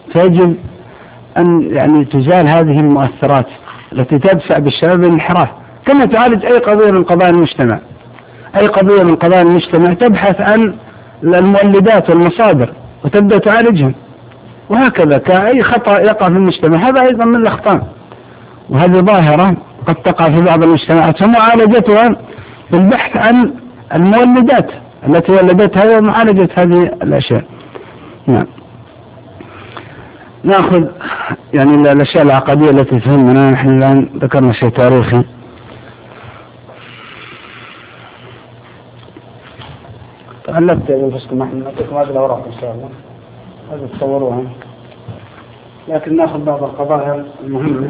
فيجب أن يعني تزال هذه المؤثرات التي تدفع بالشباب للانحراف، كما تعالج أي قضية من قضايا المجتمع. أي قضية من قضايا المجتمع تبحث عن المولدات والمصادر وتبدأ تعالجهم، وهكذا كأي خطأ يقع في المجتمع هذا أيضا من الأخطاء، وهذه ظاهرة قد تقع في بعض المجتمعات ومعالجتها بالبحث عن المولدات التي ولدتها ومعالجة هذه الأشياء. نعم. نأخذ يعني الأشياء العقدية التي تهمنا. نحن الآن ذكرنا شيء تاريخي. تألفت يا أنفسكم، نحن نعطيكم هذه الأوراق إن شاء الله، هذه تصوروها، لكن نأخذ بعض القضايا المهمة.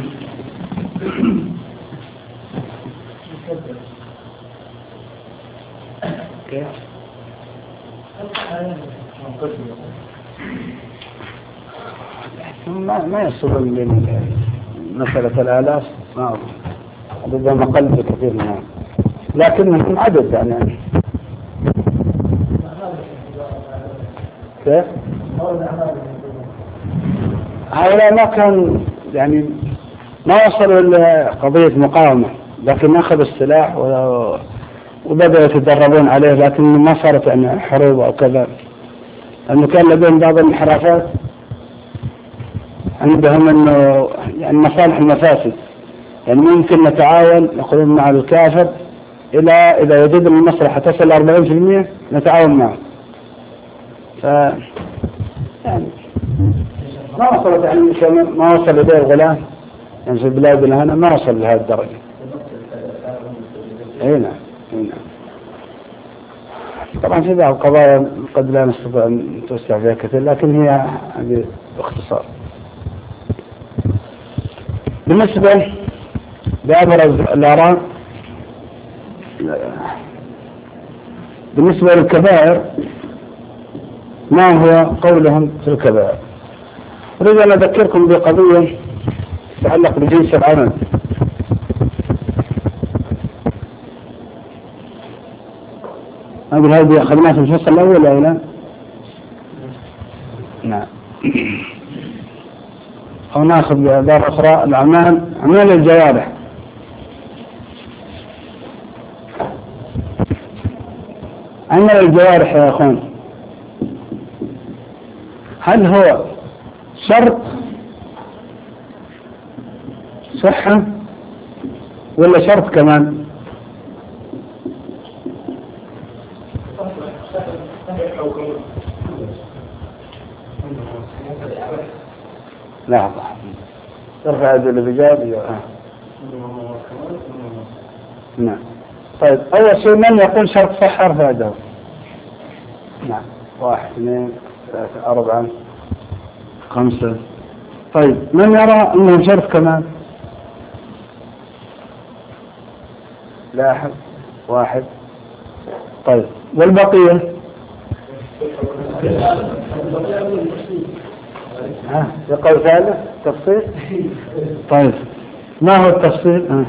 ما يصل من مسألة الآلاف، ما ربما قل كثير منها، لكنهم عدد يعني. كيف؟ هؤلاء ما كان يعني ما وصلوا إلى قضية مقاومة، لكن أخذوا السلاح وبدأوا يتدربون عليه، لكن ما صارت يعني حروب أو كذا، لأنه كان لديهم بعض الانحرافات عندهم أنه يعني مصالح المفاسد، يعني ممكن نتعاون نقول مع الكافر إلى إذا وجدنا المصلحة تصل 40% نتعاون معه. يعني ما وصلت يعني ما وصل لديه الغلاف يعني في بلادنا هنا، ما وصل لهذه الدرجة. هنا طبعا في بعض القضايا قد لا نستطيع أن نتوسع فيها كثير، لكن هي باختصار. بالنسبة لأبرز الآراء بالنسبة للكبائر، ما هو قولهم في الكبائر؟ أريد أن أذكركم بقضية تتعلق بجنس العمل. أقول هذه أخذناها في الفصل الأول أو لا؟ نعم. أو نأخذ بأداب أخرى أعمال الجوارح. عمل الجوارح يا أخوان، هل هو شرط صحة ولا شرط كمان؟ لا ترفع يد الرجال. نعم. طيب أول شيء من يقول شرط صحة ارفع يده. نعم. 1 2 3 4 5. طيب من يرى أنه شرط كمان؟ لا أحد. 1. طيب والبقية؟ يقول ثالث تفصيل. طيب ما هو التفصيل؟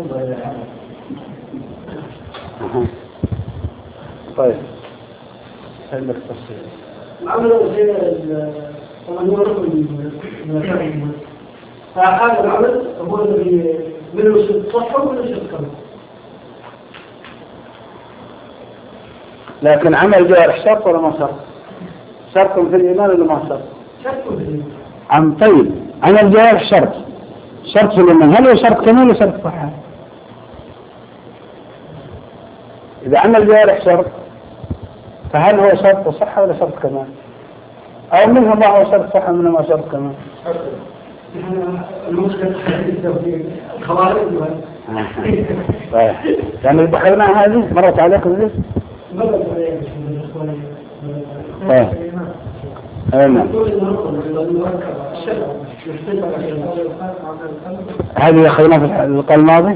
طيب عندك تفصيل. العمل طبعا هو ركن من فهذا العمل هو الذي منه الصحة ومنه الكمال. لكن عمل جوارح شرط ولا ما شرط؟ شرط في الإيمان ولا ما شرط؟ شرط في الإيمان. طيب عمل جوارح شرط في الإيمان، هل هو شرط كمال ولا شرط صحة؟ إذا عمل جوارح شرط فهل هو شرط صحة ولا شرط كمال؟ أو منها ما هو شرط صحة منها ما شرط كمال؟ المشكلة في الخوارج. طيب يعني دخلنا هذه مرت عليكم ذي؟ مرت عليكم. طيب هذه أخذنا في اللقاء الماضي.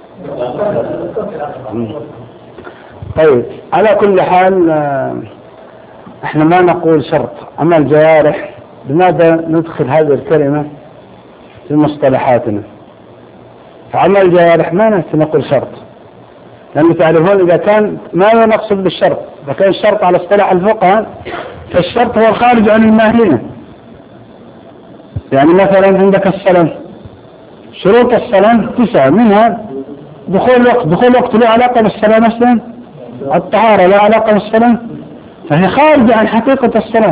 طيب على كل حال احنا ما نقول شرط عمل جوارح. لماذا ندخل هذه الكلمة في مصطلحاتنا؟ فعمل جوارح ما نقول شرط، لأنه تعرفون إذا كان ماذا نقصد بالشرط؟ إذا كان الشرط على اصطلاح الفقهاء فالشرط هو الخارج عن الماهية، يعني مثلا عندك الصلاة، شروط الصلاة 9، منها دخول وقت له علاقة بالصلاة مثلا، الطهارة له علاقة بالصلاة، فهي خارجة عن حقيقة الصلاة،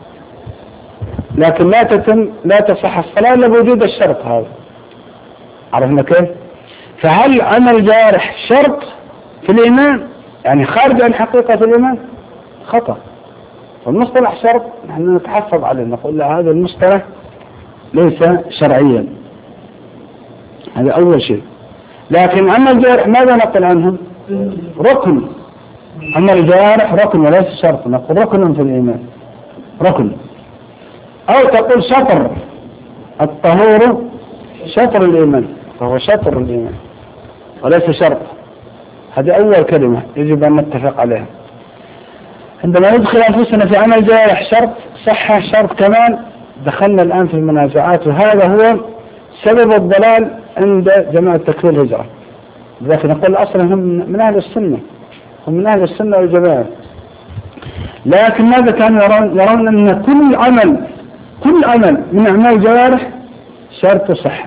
لكن لا تصح الصلاة إلا بوجود الشرط هذا. عرفنا كيف؟ فهل عمل الجوارح شرط في الإيمان؟ يعني خارج عن حقيقة الإيمان؟ خطأ. والمصطلح شرط نحن نتحفظ عليه، نقول له هذا المصطلح ليس شرعيا، هذا أول شيء. لكن عمل الجوارح ماذا نقول عنهم؟ ركن. عمل الجوارح ركن وليس شرط، نقول ركن في الإيمان، ركن. أو تقول شطر، الطهور شطر الإيمان، فهو شطر الإيمان وليس شرط. هذه أول كلمة يجب أن نتفق عليها. عندما ندخل أنفسنا في عمل الجوارح شرط صحة شرط كمان، دخلنا الآن في المنازعات، وهذا هو سبب الضلال عند جماعة تكفير الهجرة. لذلك نقول أصلا هم من أهل السنة، هم من أهل السنة والجماعة. لكن ماذا كانوا يرون أن كل عمل من أعمال الجوارح شرط صحة.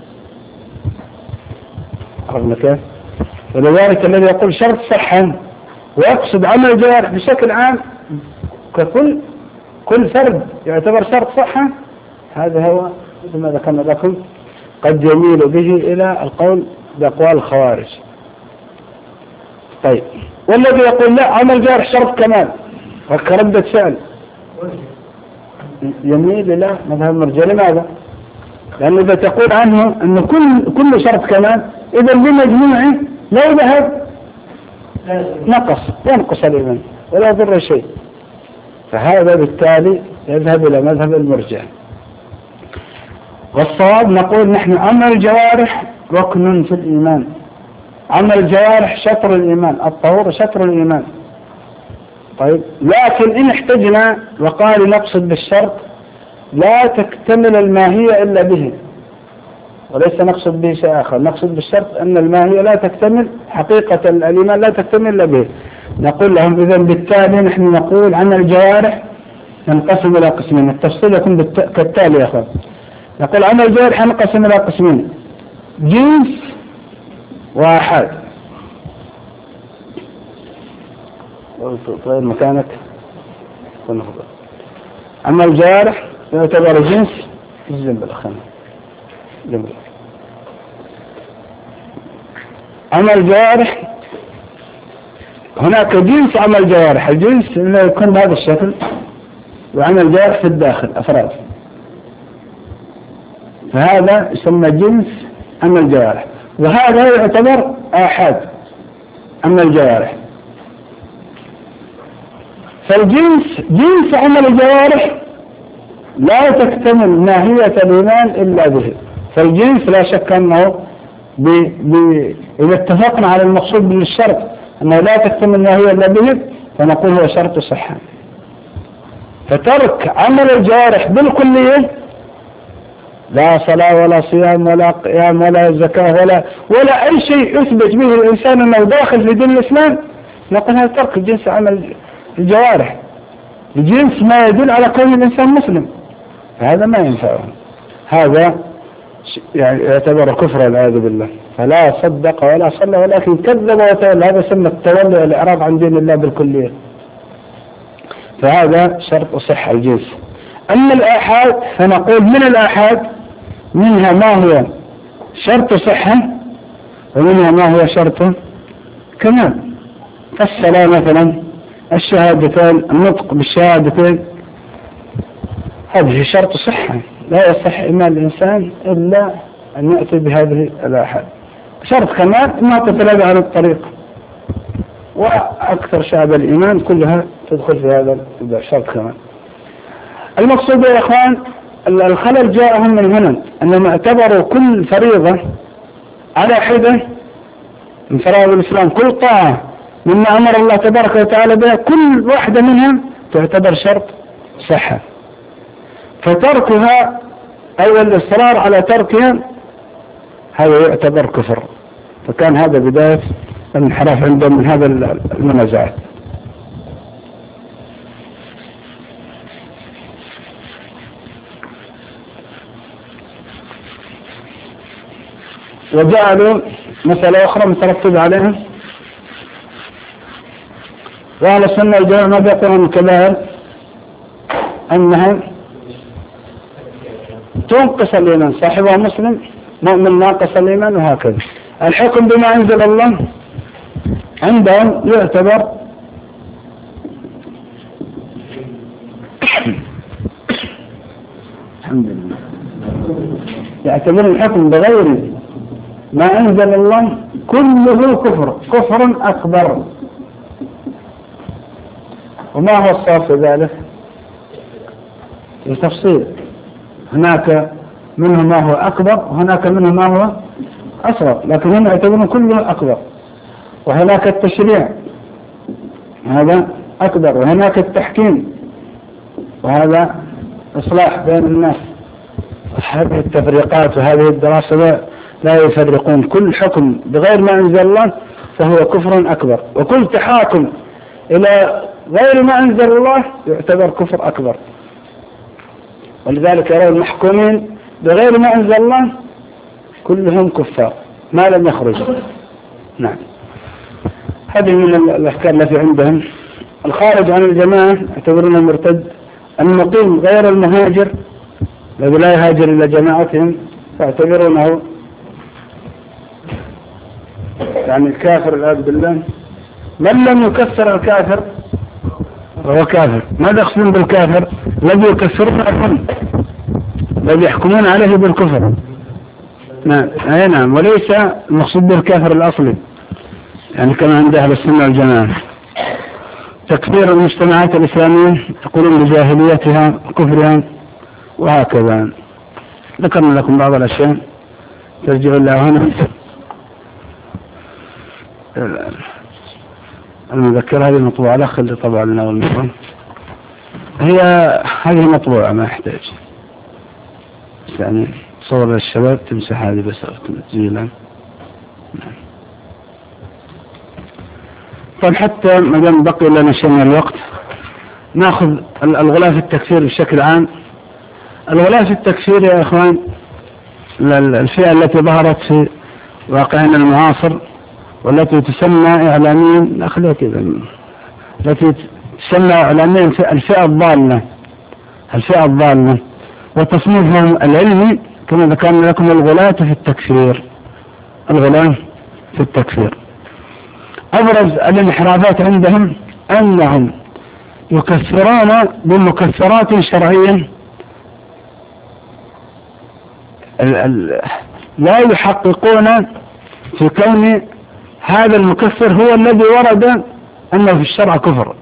عرفنا كيف؟ ولذلك الذي يقول شرط صحة ويقصد عمل الجوارح بشكل عام كل فرد يعتبر شرط صحة، هذا هو ما ذكرنا لكم قد يميل به إلى القول بأقوال الخوارج. طيب، والذي يقول لا عمل الجوارح شرط كمان كردة فعل يميل إلى مذهب المرجئة. لماذا؟ لأنه إذا تقول عنه أنه كل شرط كمان، إذا بمجموعه لا يذهب ينقص الإيمان ولا يضر شيء، فهذا بالتالي يذهب إلى مذهب المرجئة. والصواب نقول نحن عمل الجوارح ركن في الإيمان، عمل الجوارح شطر الإيمان، الطهور شطر الإيمان. طيب، لكن إن احتجنا وقال نقصد بالشرط لا تكتمل الماهية إلا به، وليس نقصد به شيء آخر، نقصد بالشرط أن الماهية لا تكتمل، حقيقة الإيمان لا تكتمل إلا به. نقول لهم إذن بالتالي نحن نقول عن الجوارح ينقسم إلى قسمين. التفصيل يكون كالتالي يا أخوان. نقول عن الجوارح ينقسم إلى قسمين: جنس وآحاد. طيب مكانك. أما الجوارح يعتبر جنس الجنب الأخير. أما الجوارح هناك جنس عمل الجوارح، الجنس اللي يكون بهذا الشكل، وعمل الجوارح في الداخل أفراد، فهذا يسمى جنس عمل الجوارح، وهذا يعتبر آحاد عمل الجوارح. فالجنس جنس عمل الجوارح لا تكتمل ماهية الإيمان إلا به. فالجنس لا شك أنه إذا اتفقنا على المقصود بالشرط أنه لا تكتمل ماهية إلا به، فنقول هو شرط صحة. فترك عمل الجوارح بالكلية، لا صلاة ولا صيام ولا قيام ولا زكاة ولا أي شيء يثبت به الإنسان أنه داخل في دين الإسلام، نقول هذا ترك جنس عمل الجوارح، الجنس ما يدل على كون الإنسان مسلم، فهذا ما ينفعه، هذا يعني يعتبر كفر والعياذ بالله. فلا صدق ولا صلى ولكن كذب وتولى، هذا سمى التولي والإعراض عن دين الله بالكلية، فهذا شرط صحة الجنس. أما الآحاد فنقول من الآحاد منها ما هو شرط صحة ومنها ما هو شرط كمال. الصلاة مثلا، الشهادتين، النطق بالشهادتين، هذه شرط صحة، لا يصح إيمان الإنسان إلا أن يأتي بهذه الآحاد. شرط كمال ما تتلقى عن الطريق، وأكثر شعب الإيمان كلها تدخل في هذا الشرط كمال. المقصود يا إخوان الخلل جاءهم من هنا أنهم اعتبروا كل فريضة على حدة من فرائض الإسلام، كل طاعة مما أمر الله تبارك وتعالى بها كل واحدة منها تعتبر شرط صحة، فتركها أو الإصرار على تركها هذا يعتبر كفر. فكان هذا بداية الانحراف عندهم من هذا المنازعات. وجعلوا مسألة أخرى مترتبة عليها. وأهل السنة والجماعة ما بيقولون كذلك أنها تنقص الإيمان، صاحبها مسلم مؤمن ناقص الإيمان، وهكذا. الحكم بما أنزل الله عندهم يعتبر الحمد لله يعتبر الحكم بغير ما أنزل الله كله كفر أكبر. وما هو الصواب في ذلك؟ التفصيل، هناك منه ما هو أكبر وهناك منه ما هو أصغر، لكن هم يعتبرون كله أكبر. وهناك التشريع هذا أكبر، وهناك التحكيم وهذا إصلاح بين الناس. هذه التفريقات وهذه الدراسة لا يفرقون، كل حكم بغير ما أنزل الله فهو كفر أكبر، وكل تحاكم إلى غير ما أنزل الله يعتبر كفر أكبر. ولذلك يرى المحكومين بغير ما أنزل الله كلهم كفار ما لم يخرج. نعم، هذه من الأفكار التي عندهم. الخارج عن الجماعة يعتبرونه مرتد. المقيم غير المهاجر الذي لا يهاجر إلى جماعتهم يعتبرونه يعني الكافر العياذ بالله. من لم يكفر الكافر وهو كافر. ماذا يقصدون بالكافر؟ الذي يكفرون الظن، الذي يحكمون عليه بالكفر. نعم، وليس المقصود بالكافر الأصلي يعني كما عند أهل السنة والجماعة. تكفير المجتمعات الإسلامية يقولون بجاهليتها وكفرها وهكذا. ذكرنا لكم بعض الأشياء ترجع الله هنا. المذكرة هذه مطبوعة، الأخ اللي طبع لنا والمطبوع هذه مطبوعة ما يحتاج يعني صور الشباب تمسح هذه بس تسجيلا. طيب حتى ما دام بقي لنا شيء من الوقت ناخذ الغلاف التكفير بشكل عام. الغلاف التكفير يا اخوان الفئة التي ظهرت في واقعنا المعاصر والتي تسمى اعلاميا التي تسمى اعلاميا الفئة الضالة وتصنيفهم العلمي كما ذكرنا لكم الغلاة في التكفير. أبرز الانحرافات عندهم أنهم يكفرون بمكفرات شرعية لا يحققون في كون هذا المكفر هو الذي ورد أنه في الشرع كفر.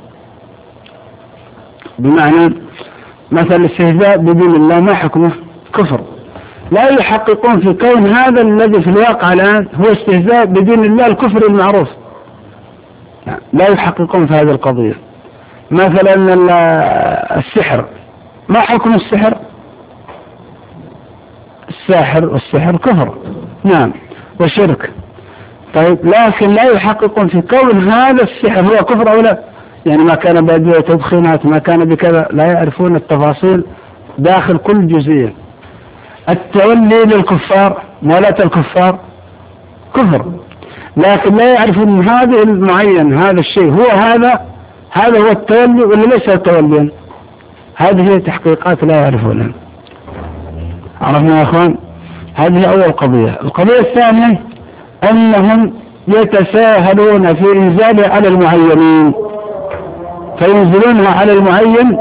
بمعنى مثل الاستهزاء بدين الله ما حكمه كفر، لا يحققون في كون هذا الذي في الواقع الآن هو استهزاء بدين الله الكفر المعروف، لا يحققون في هذه القضية. مثلا السحر، ما حكم السحر؟ والسحر كفر، نعم، وشرك. طيب لكن لا يحققون في كون هذا السحر هو كفر أو لا، يعني ما كان بأدوية تدخينات ما كان بكذا، لا يعرفون التفاصيل داخل كل جزئية. التولي للكفار مولاة الكفار كفر، لكن لا يعرفون هذه المعين هذا الشيء هو هذا هو التولي ولا ليس التولي. هذه هي تحقيقات لا يعرفونها. عرفنا يا أخوان؟ هذه أول قضية. القضية الثانية أنهم يتساهلون في إنزالها على المعينين، فينزلونها على المعين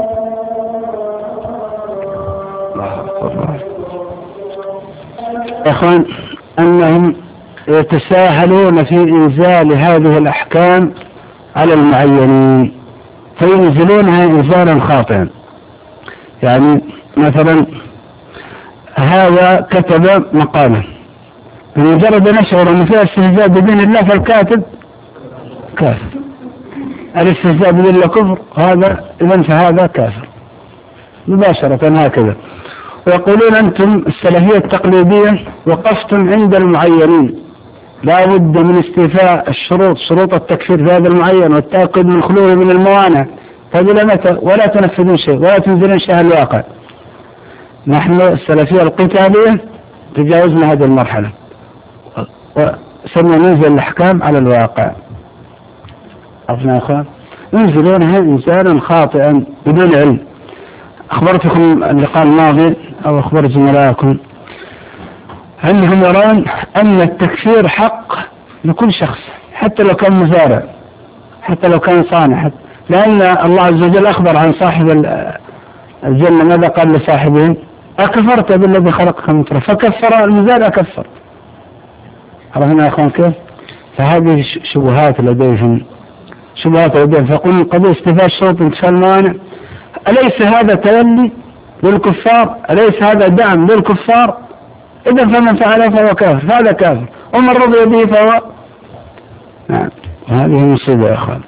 يا أخوان أنهم يتساهلون في إنزال هذه الأحكام على المعينين فينزلونها إنزالا خاطئا. يعني مثلا هذا كتب مقالة بمجرد نشعر أن فيها استهزاء بدين الله فالكاتب كافر. الاستهزاء بدين الله كفر، هذا إذن فهذا كافر مباشرة هكذا. ويقولون أنتم السلفية التقليدية وقفتم عند المعينين، لا بد من استيفاء شروط التكفير في هذا المعين والتأكد من خلوه من الموانع، فبلا متى ولا تنفذون شيء ولا تنزلون شيء الواقع. نحن السلفية القتالية تجاوزنا هذه المرحلة، وسمى ننزل الأحكام على الواقع. عرفنا يا أخوان؟ ينزلونها إنسانا خاطئا بدون علم. أخبرتكم اللقاء الماضي أو أخبر زملائكم أنهم يرون أن التكفير حق لكل شخص، حتى لو كان مزارع، حتى لو كان صانع، لأن الله عز وجل أخبر عن صاحب الجنة ماذا قال لصاحبه؟ أكفرت بالذي خلقك من تراب، فكفر المزارع كفر. عرفنا يا أخوان كيف؟ فهذه شبهات لديهم، فقل قضية استفاء الشروط انتفاء الموانع، أليس هذا تولي للكفار؟ أليس هذا دعم للكفار؟ إذا فمن فعله فهو كافر، فهذا كافر، ومن رضي به فهو نعم. هذه مصيبة يا أخوان،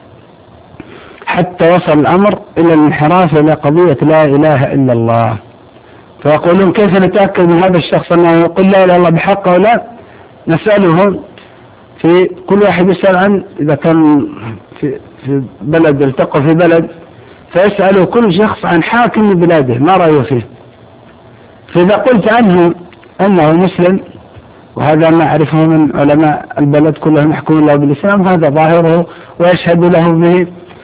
حتى وصل الأمر إلى الانحراف إلى قضية لا إله إلا الله. فيقولون كيف نتأكد من هذا الشخص أنه يقول لا إله إلا الله بحق أو لا؟ نسألهم في كل واحد يسأل عن إذا كان في بلد، التقوا في بلد، فيسألوا كل شخص عن حاكم بلاده ما رأيه فيه. فإذا قلت عنه أنه مسلم، وهذا ما أعرفه من علماء البلد كلهم يحكمون له بالإسلام، هذا ظاهره ويشهد له به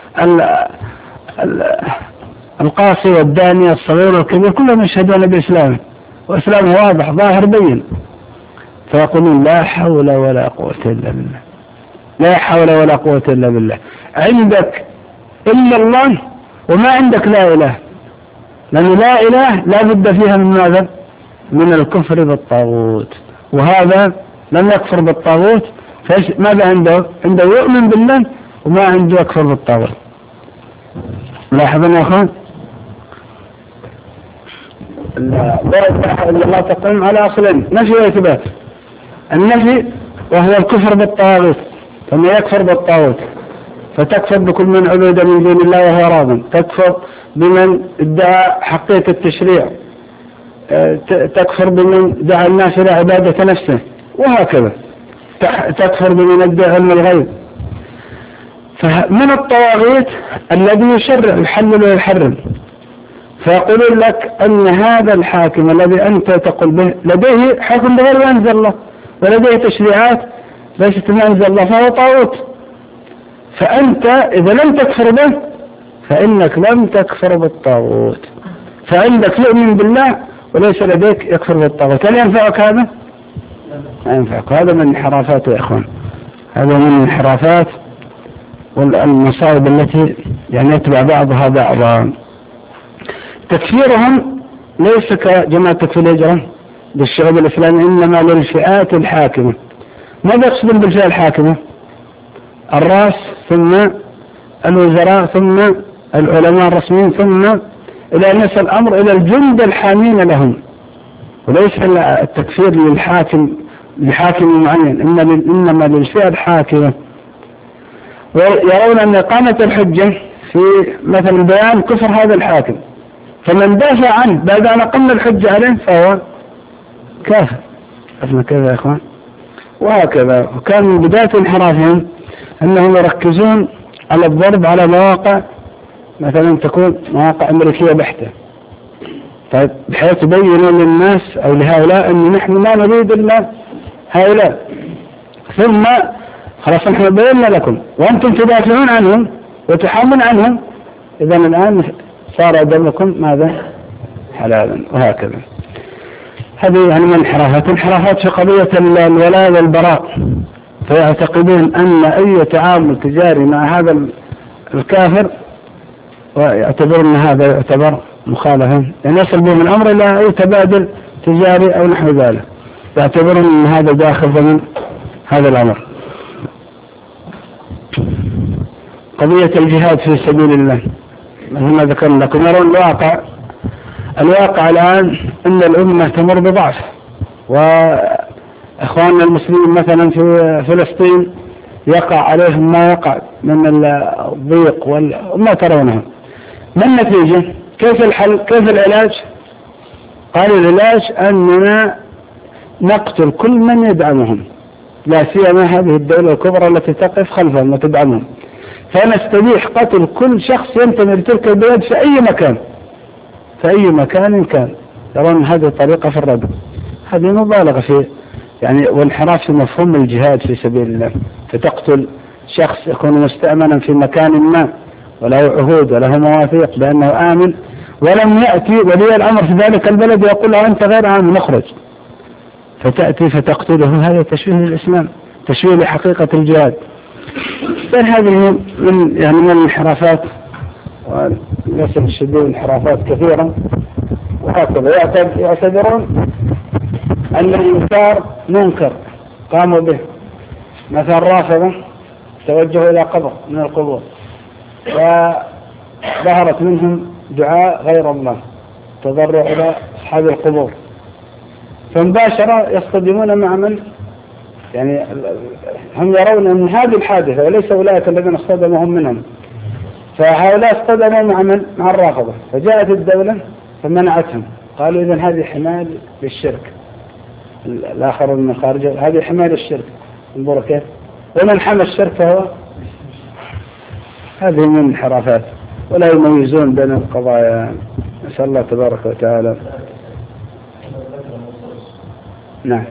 القاصي والداني الصغير والكبير كلهم يشهدون بإسلامه، وإسلامه واضح ظاهر بين. فيقولون لا حول ولا قوة إلا بالله، لا حول ولا قوة إلا بالله. عندك إلا الله وما عندك لا إله، لأن لا إله لا بد فيها من ماذا؟ من الكفر بالطاغوت، وهذا لم يكفر بالطاغوت، ماذا عنده؟ عنده يؤمن بالله وما عنده يكفر بالطاغوت. لاحظنا يا أخوان، لا إله إلا الله تقوم على أصلين، نفي وإثبات. النفي وهو الكفر بالطاغوت، فما يكفر بالطاغوت، فتكفر بكل من عبد من دون الله وهو راض، تكفر بمن ادعى حقيقة التشريع، تكفر بمن دعا الناس إلى عبادة نفسه، وهكذا تكفر بمن ادعى علم الغيب. فمن الطواغيت الذي يشرع يحلل ويحرم، فيقولون لك أن هذا الحاكم الذي أنت تقول به لديه حكم بغير ما أنزل الله، ولديه تشريعات ليست ما أنزل الله، فهو طاغوت. فأنت إذا لم تكفر به فإنك لم تكفر بالطاغوت، فعندك يؤمن بالله وليس لديك يكفر بالطاغوت. هل ينفعك هذا؟ لا ينفعك. هذا من انحرافات يا إخوان، هذا من الانحرافات والمصائب التي يعني يتبع بعضها بعضا. تكفيرهم ليس كجماعة تكفير الهجرة بالشعوب الإسلامية، إنما للفئات الحاكمة. ماذا يقصدون بالفئة الحاكمة؟ الرأس، ثم الوزراء، ثم العلماء الرسميين، ثم إلى أن يصل الأمر إلى الجند الحامين لهم. وليس التكفير لحاكم معين، إنما للفئة الحاكمة. ويرون أن إقامة الحجة في مثل بيان كفر هذا الحاكم، فمن دافع عنه بعد أن أقمنا الحجة عليه فهو كافر. أسمع كذا يا إخوان. وهكذا. وكان من بداية انحرافهم أنهم يركزون على الضرب على مواقع مثلا تكون مواقع أمريكية بحتة، طيب بحيث يبينوا للناس أو لهؤلاء أن نحن ما نريد إلا هؤلاء، ثم خلاص نحن بينا لكم وأنتم تدافعون عنهم وتحامون عنهم، إذا الآن صار دمكم ماذا؟ حلالا. وهكذا. هذه يعني من انحرافات في قضية الولاء والبراء، فيعتقدون أن أي تعامل تجاري مع هذا الكافر ويعتبرون أن هذا يعتبر مخالفة، يعني يصل بهم الأمر إلى أي تبادل تجاري أو نحو ذلك، يعتبرون أن هذا داخل ضمن هذا الأمر. قضية الجهاد في سبيل الله مثل ما ذكرنا لكم، يرون الواقع الآن أن الأمة تمر بضعف، وإخواننا المسلمين مثلا في فلسطين يقع عليهم ما يقع من الضيق وما ترونه. ما النتيجة؟ كيف الحل؟ كيف العلاج؟ قالوا العلاج أننا نقتل كل من يدعمهم، لا سيما هذه الدولة الكبرى التي تقف خلفهم وتدعمهم، فنستبيح قتل كل شخص ينتمي لتلك البلاد في أي مكان، في أي مكان كان. يرون هذه الطريقة في الردع، هذه مبالغة في يعني وانحراف في مفهوم الجهاد في سبيل الله، فتقتل شخص يكون مستأمنا في مكان ما وله عهود وله مواثيق بأنه آمن، ولم يأتي ولي الأمر في ذلك البلد يقول له أنت غير آمن نخرج، فتأتي فتقتله. هذا تشويه للإسلام، تشويه لحقيقة الجهاد. بل هذه من الانحرافات، وللأسف الشديد انحرافات كثيرة. وهكذا يعتبرون أن الإنكار منكر قاموا به، مثلا رافضة توجهوا إلى قبر من القبور وظهرت منهم دعاء غير الله، تضرع إلى أصحاب القبور، فمباشرة يصطدمون مع من يعني هم يرون أن هذه الحادثة وليس أولئك الذين اصطدموا هم منهم، فهؤلاء اصطدموا مع من؟ مع الرافضة، فجاءت الدولة فمنعتهم، قالوا إذن هذه حماية للشرك، الآخر من خارج هذه حماية للشرك، انظروا كيف، ومن حمى الشرك فهو. هذه من الانحرافات، ولا يميزون بين القضايا. نسأل الله تبارك وتعالى. نعم.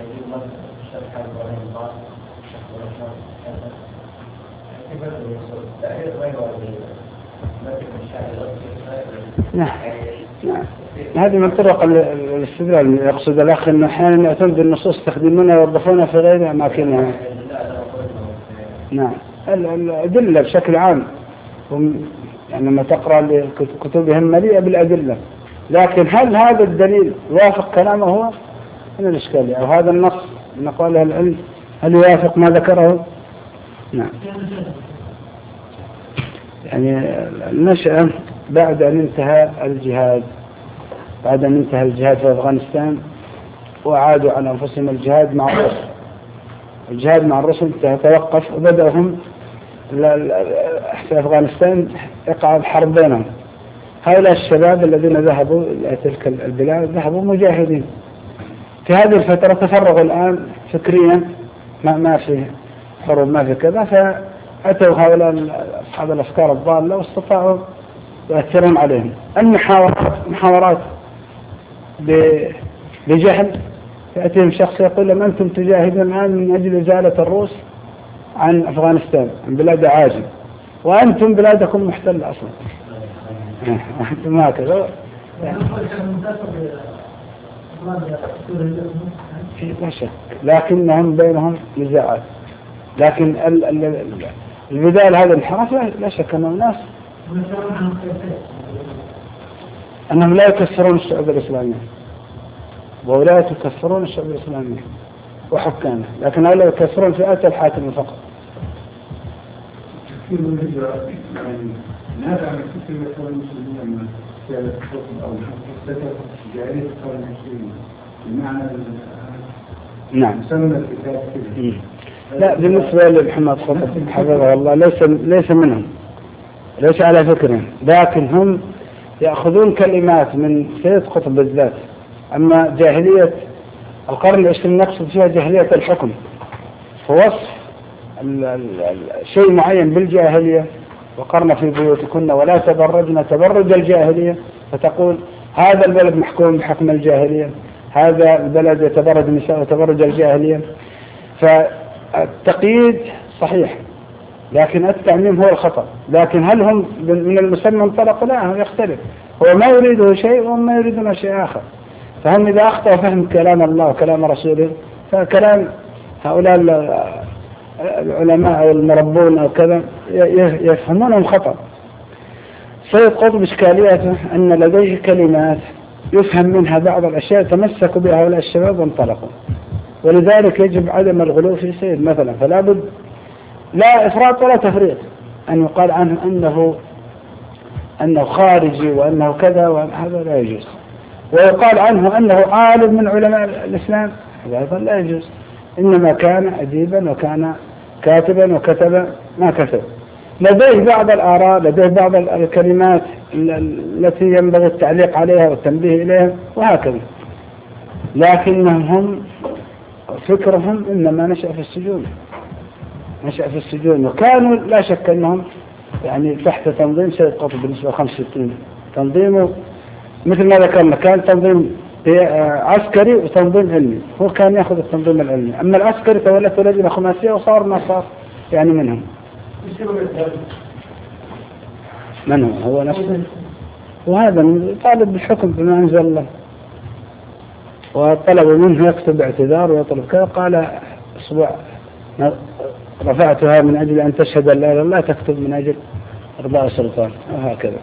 نعم. هذه من طرق الاستدلال. يقصد الأخ أنه أحيانا يعتمد النصوص يستخدمونها ويوظفونها في غير أماكنها. نعم. الأدلة بشكل عام يعني لما تقرأ كتبهم مليئة بالأدلة، لكن هل هذا الدليل يوافق كلامه هو؟ هنا الإشكالية، أو هذا النص من أقوال العلم هل يوافق ما ذكره؟ نعم. يعني النشأة بعد أن انتهى الجهاد، بعد أن انتهى الجهاد في أفغانستان وعادوا على أنفسهم الجهاد مع الرسل. الجهاد مع الرسل توقف وبدأوا هم في أفغانستان يقع الحرب بينهم. هؤلاء الشباب الذين ذهبوا إلى تلك البلاد ذهبوا مجاهدين. في هذه الفترة تفرغوا الآن فكريا، ما في حروب ما في كذا، فأتوا هؤلاء أصحاب الأفكار الضالة واستطاعوا يؤثرون عليهم. المحاورات بجهل، يأتيهم شخص يقول لهم أنتم تجاهدون الآن من أجل إزالة الروس عن أفغانستان، عن بلاد عاجل، وأنتم بلادكم محتلة أصلا. أنتم هكذا. لا شك، لكنهم بينهم نزاعات. لكن البداية هذا الانحراف لا شك أنهم ناس أنهم لا يكسرون الشعوب الإسلامية، ولا يكسرون الشعوب الإسلامية وحكامه، لكن هؤلاء يكسرون فئات الحاكم فقط. هذا عن كثير من المسلمين من سيادة الحكم أو جاهلية القرن العشرين بمعنى نعم سمى الكتاب كذا. لا، بالنسبة لمحمد خطب حفظه الله ليس منهم، ليس على فكرهم، لكن هم يأخذون كلمات من سيد قطب بالذات. أما جاهلية القرن العشرين نقصد فيها جاهلية الحكم، فوصف شيء معين بالجاهلية، وقرن في بيوتكن ولا تبرجن تبرج الجاهلية، فتقول هذا البلد محكوم بحكم الجاهلية، هذا البلد يتبرج النساء وتبرج الجاهلية. فالتقييد صحيح، لكن التعميم هو الخطأ. لكن هل هم من المسمى انطلقوا؟ لا، يختلف. هو ما يريده شيء وهم ما يريدون شيء آخر. فهم إذا أخطأ فهم كلام الله وكلام رسوله، فكلام هؤلاء العلماء أو المربون أو كذا يفهمونهم خطأ. سيد قطب إشكاليته أن لديه كلمات يفهم منها بعض الأشياء تمسكوا بها هؤلاء الشباب وانطلقوا، ولذلك يجب عدم الغلو في سيد مثلا. فلا بد لا إفراط ولا تفريط أن يقال عنه أنه خارجي وأنه كذا، وهذا لا يجوز. ويقال عنه أنه عالم من علماء الإسلام، هذا أيضا لا يجوز. إنما كان أديبا وكان كاتبا وكتب ما كتب. لديه بعض الآراء، لديه بعض الكلمات التي ينبغي التعليق عليها والتنبيه إليها وهكذا، لكنهم فكرهم إنما نشأ في السجون، وكانوا لا شك أنهم يعني تحت تنظيم سيد قطب بالنسبة 65. تنظيمه مثل ما ذكرنا كان تنظيم عسكري وتنظيم علمي، هو كان يأخذ التنظيم العلمي، أما العسكري تولته لجنة خماسية وصار ما صار يعني منهم. من هو نفسه، وهذا طالب بالحكم بما أنزل الله، وطلبوا منه يكتب اعتذار ويطلب كذا، قال أسبوع رفعتها من أجل أن تشهد لا إله إلا الله، تكتب من أجل إرضاء السلطان، وهكذا.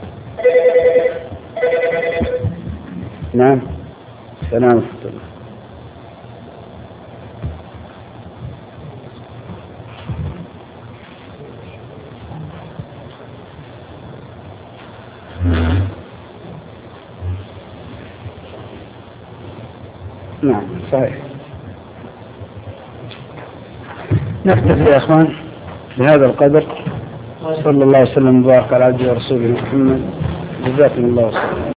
نعم. سلام ورحمة الله. نعم صحيح. نكتفي يا أخوان بهذا القدر. صلى الله وسلم وبارك على عبده ورسوله محمد. جزاكم الله خيرا.